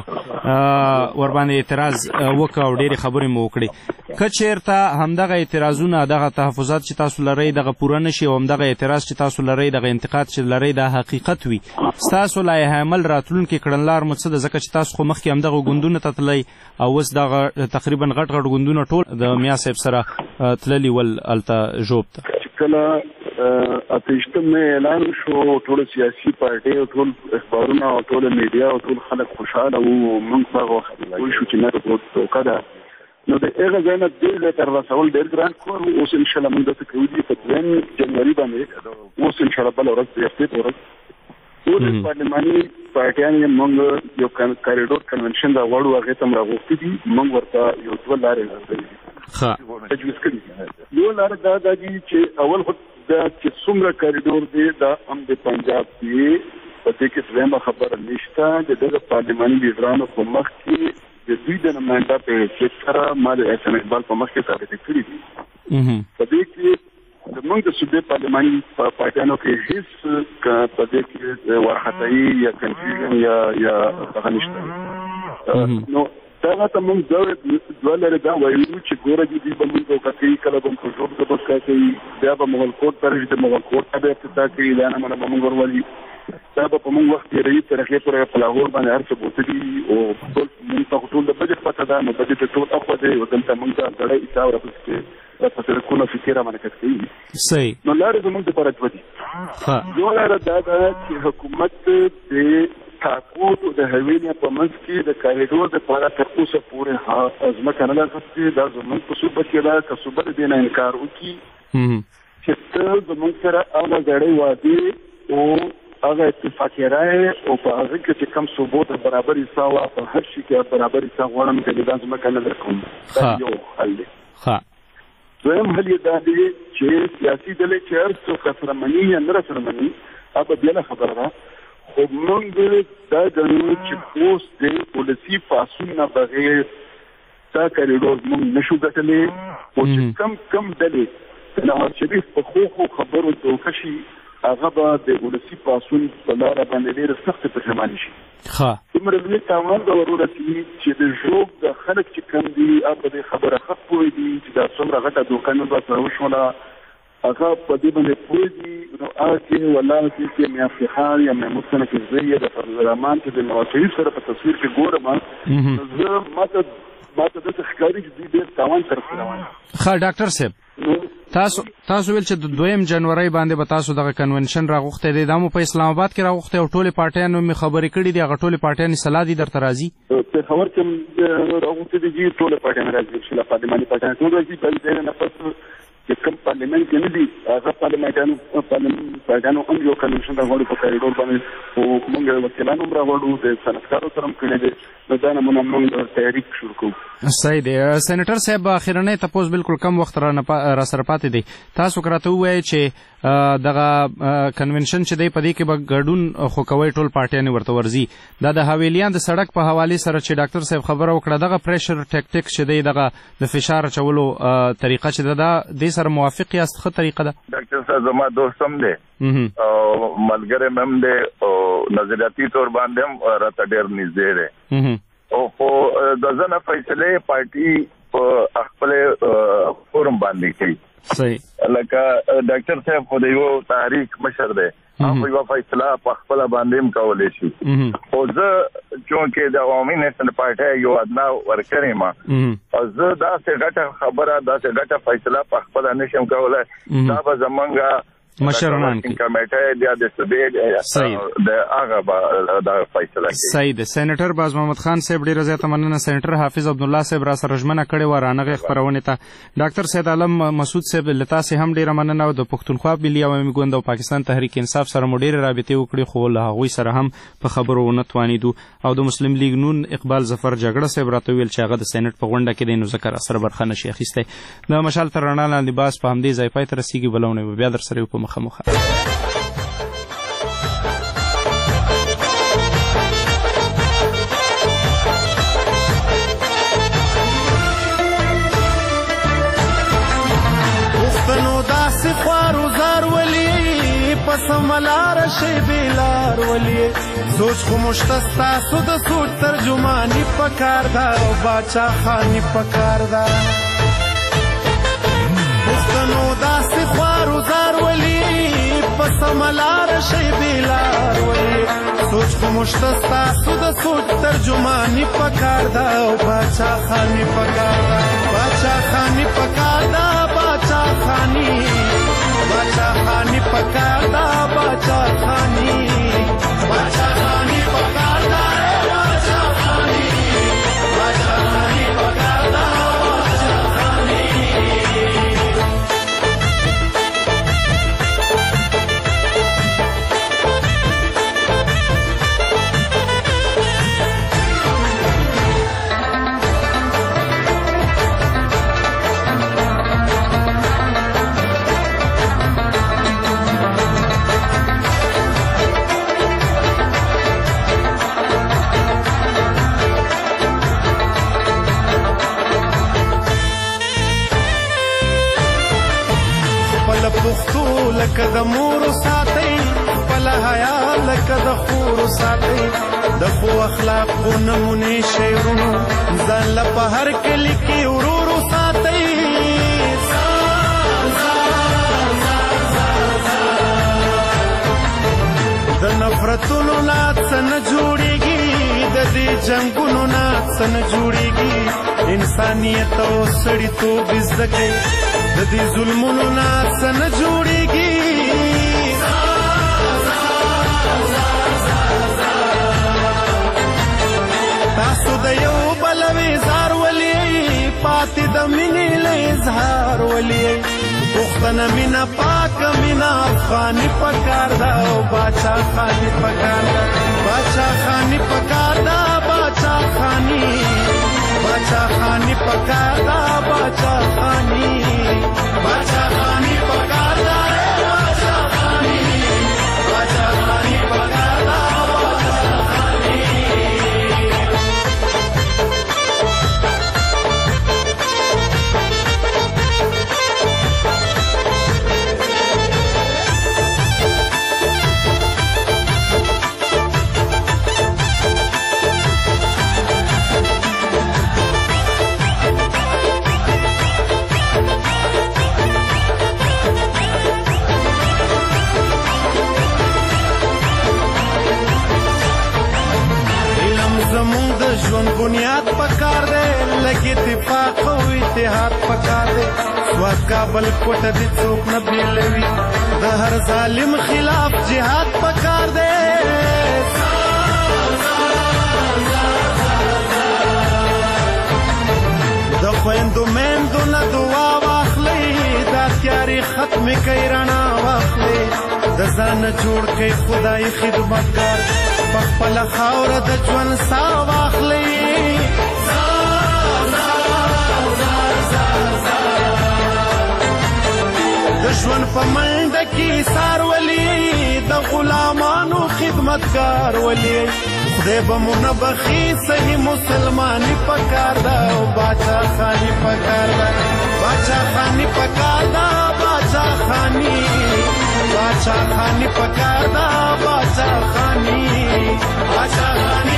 ورباندې اعتراض وکړه او ډېرې خبرې مو وکړې. که چېرته همدغه اعتراضونه، دغه تحفظات چې تاسو لرئ دغه پوره نه شي او همدغه اعتراض چې تاسو لرئ، دغه انتقاد چې لرئ دا حقیقت وي، ستاسو لایحه عمل راتلونکي کړنلار مو څه ده؟ ځکه چې تاسو خو مخکې همدغه ګوندونو ته تلئ او اوس دغه تقریبا غټ غټ ګوندونه ټول د میا صاحب سره تللي ول هلته ژوب ته. چې کله 28 مې اعلان شو، ټول سیاسي پارټۍ او ټول اخبارونه او ټول میډیا او ټول خلک خوشحاله وو، موږ په هغه وخت وایو چې نه دوکه ده، نو د هغه ځای نه دې تر رسول ډېر ګران کار و. اوس انشاءالله موږ داسې کوو چې په 2 جنوري باندې اوس انشاءالله بله ورځ د هفتې په ورځ ټول پارلماني پارټیان یې موږ یو کاریډور کنونشن راغواړو، هغې ته م راغوښتي دي، موږ ورته یو 2 لارې راغلي تجویز کړي. یو لاره دا ده چې اول خو دا چې څومره کاریډور دی دا هم د پنجاب دی، په دې کې دویمه خبره نشته. د دغه پارلماني لیډرانو په مخ کې د دوی د نماینده په حیثیت سره ما د احسان اقبال په مخ کې ثابت کړي دي. په دې کې زموږ د صوبې پارلماني پارټیانو کې هیڅ په دې کې وارخطايي یا کنفیوژن یا هغه نشته. نو دا ته موږ دوه لرې دا وایو چې ګوره دي به موږ دوکه کوي، کله به موږ ژوب د دوکه کوي، بیا به مغلکوټ ته راشي، د مغلکوټ ته به افتتاح کوي، دا نه منه به موږ ورولي، دا به په موږ وخت تېروي تر هغې پورې په لاهور باندې هر څه بوته دي او ټول موږ ته خو ټول د بجټ پته ده، نو بجټ ټول اخوا دی او دلته موږ ته ګړی حساب راپسې رکونه فکر رامنعکس کوي. صحیح. نو لارې زموږ دپاره دوه دي. یو لاره دا ده چې حکومت د تاکود د هوینا په منځ کې د کاریډور لپاره تر اوسه پورې ځمکه نه ده اخیستې. دا زموږ په صوبه کې ده، که صوبه د دې نه انکار وکړي چې ته زموږ سره هغه زړې وعدې او هغه اتفاقیه رایې او په هغه کې چې کوم صوبو ته برابر حصه وه، په هر شي کې برابر حصه غواړم چې دا ځمکه نه درکوم. دا یو حل دی. دویم حل یې دا دی چې سیاسي ډلې چې هر څوک راسره مني یا نه راسره مني هغه بله خبره ده، خو موږ دا ګڼو چې اوس د پالیسي پاسون نه بغیر دا کاریډور موږ نشو ګټلی، او چې کم ډلې د نواز شریف په ښو خبرو دوکه شي، هغه به د پالیسي پاسون په لاره باندې ډېره سختې پښیماني شي. دومره لوی تاوان به ور ورسي چې د ژوب د خلک چې کم دي هغه په دې خبره ښه پوهېږي چې دا څومره غټه دوکه مې به سره وشوله، هغه په دې باندې پوهېږي. نو هغه کې والله چې میا فخار یا میا محسن کزی یا د فضل الرحمن چې د نواز شریف سره په تصویر کې ګورم، زه ماته داسې ښکاري چې دوی ډېر تاوان سره روان. ښه ډاکټر صاحب، تاسو ویل چې د 2 جنوري باندې به تاسو دغه کنونشن راغوښتی دی، دا مو په اسلام آباد کې راغوښتی او ټولې پارټیانو مې خبرې کړي دي، هغه ټولې پارټیانې سلا دي درته راځي؟ پېښور کې راغوښتي دي ټولې پارټیانې راځي، چې پارلماني پارټیانې ټول راځي، بل ځای نه پس چې کوم پارلمنت کې نه دي هغه پارلمانیانو هم یو کنونشن راغواړي په کاریډور باندې، او موږ وکیلان هم راغواړو، د صنعتکارو سره هم کړی دی، نو دا نمونه موږ تیاری شروع کوو. صحیح دی. سینیټر صاحب، اخرنی تپوس بالکل کم وخت را سره پاتې دی، تاسو که راته ووایئ چې دغه کنونشن چې دی په دې کې به ګډون خو کوئ، ټول پارټیانې ورته ورځي، دا د حویلیان د سړک په حوالې سره چې ډاکټر صاحب خبره وکړه، دغه پریشر ټیکټیک چې دی، دغه د فشار اچولو طریقه چې ده، دې سره موافق یاست؟ ښه طریقه ده. ډاکټر صاحب زما دوست هم دی او ملګری مې هم دی او نظریاتي طور باندې هم راته ډېر نږدې دی. او په د ځنه فیصله پارټي په خپل فورم باندې کوي. صحیح. لکه ډاکټر صاحب خو د یو تحریک مشر دی، هغه یو فیصله په خپل باندې هم کولای شي. او زه چونکې د عوامي نېشنل پارټي یو ادنا ورکړې ما، او زه دا څه غټه خبره دا څه غټه فیصله په خپل نشم کولای. دا به زمونږه مشران کمیټه د سبې د هغه د فیصله کوي. صحیح ده. سېنیټر باز محمد خان صاحب ډیره زیاته مننه. سېنیټر حافظ عبد الله صاحب را سره ژمنه کړې و رانغه خبرونه ته. ډاکټر سید عالم مسعود صاحب لتا سه هم ډیره مننه او د پښتونخوا ملي عوامي ګوند او پاکستان تحریک انصاف سره مو ډیره رابطه وکړي، خو له هغوی سره هم په خبرو ونه توانیدو. او د مسلم لیگ نون اقبال ظفر جګړه صاحب راته ویل چې هغه د سېنیټ په غونډه کې د نو ذکر اثر برخه نشي اخیسته. د مشال تر رڼا لاندې باس په همدې ځای پای ته رسیږي. بلونه بیا در سره په مخه سملار شی بیلار ولی سوچ خو مشتستا سود سود ترجمانی پکار دا او باچا خانی پکار دا پختنو داست خوارو زار ولی پسملار شی بیلار ولی سوچ خو مشتستا سود سود ترجمانی پکار دا او باچا خانی پکار دا باچا خانی پکار دا باچا خانی باچا خانی پکار دا باچا خانی باچا خانی پکار دا باچا خانی باچا خانی پکار دا باچا خانی. لکه د مور ساتي خپل حیا لکه د خور ساتي د خو اخلاق او نمونه شیرونو ځان له په هر کلی کې ورورو ساتي. د نفرتونو نات نه جوړيږي د دې جنگونو نات نه جوړيږي انسانيت او سړیتوب زده د دې ظلمونو نات نه جوړيږي. تاسو د یو بل وزار ولي پاتې د مینې له اظهار ولي پښتنه مینا پاک مینا افغاني پکار دا او باچا خاني پکار دا باچا خاني پکار دا باچا خاني باچا خاني پکار دا باچا خاني باچا خاني پکار دا باچا خاني باچا خاني پکار دا باچا خاني. ژوند بنیاد پکار دے لګي اتفاق او اتحاد پکار دے سواد کابل کوټه دې څوک نه بیلوي د هر ظالم خلاف جهاد پکار دے د خويندو مېندو نه دعا واخلې دا تیاری ختم کوي رڼا واخلې د ځان جوړ کوي خدای خدمتګار خپل خاور د ژوند سا واخلې د ژوند په منډه کې سار ولي د غلامانو خدمتګار ولي خدای به مونږ بخي صحیح مسلماني پکار دا او باچا خاني پکار دا باچا خاني پکار دا باچا خاني باچا خاني پکار دا باچا خاني باچا خاني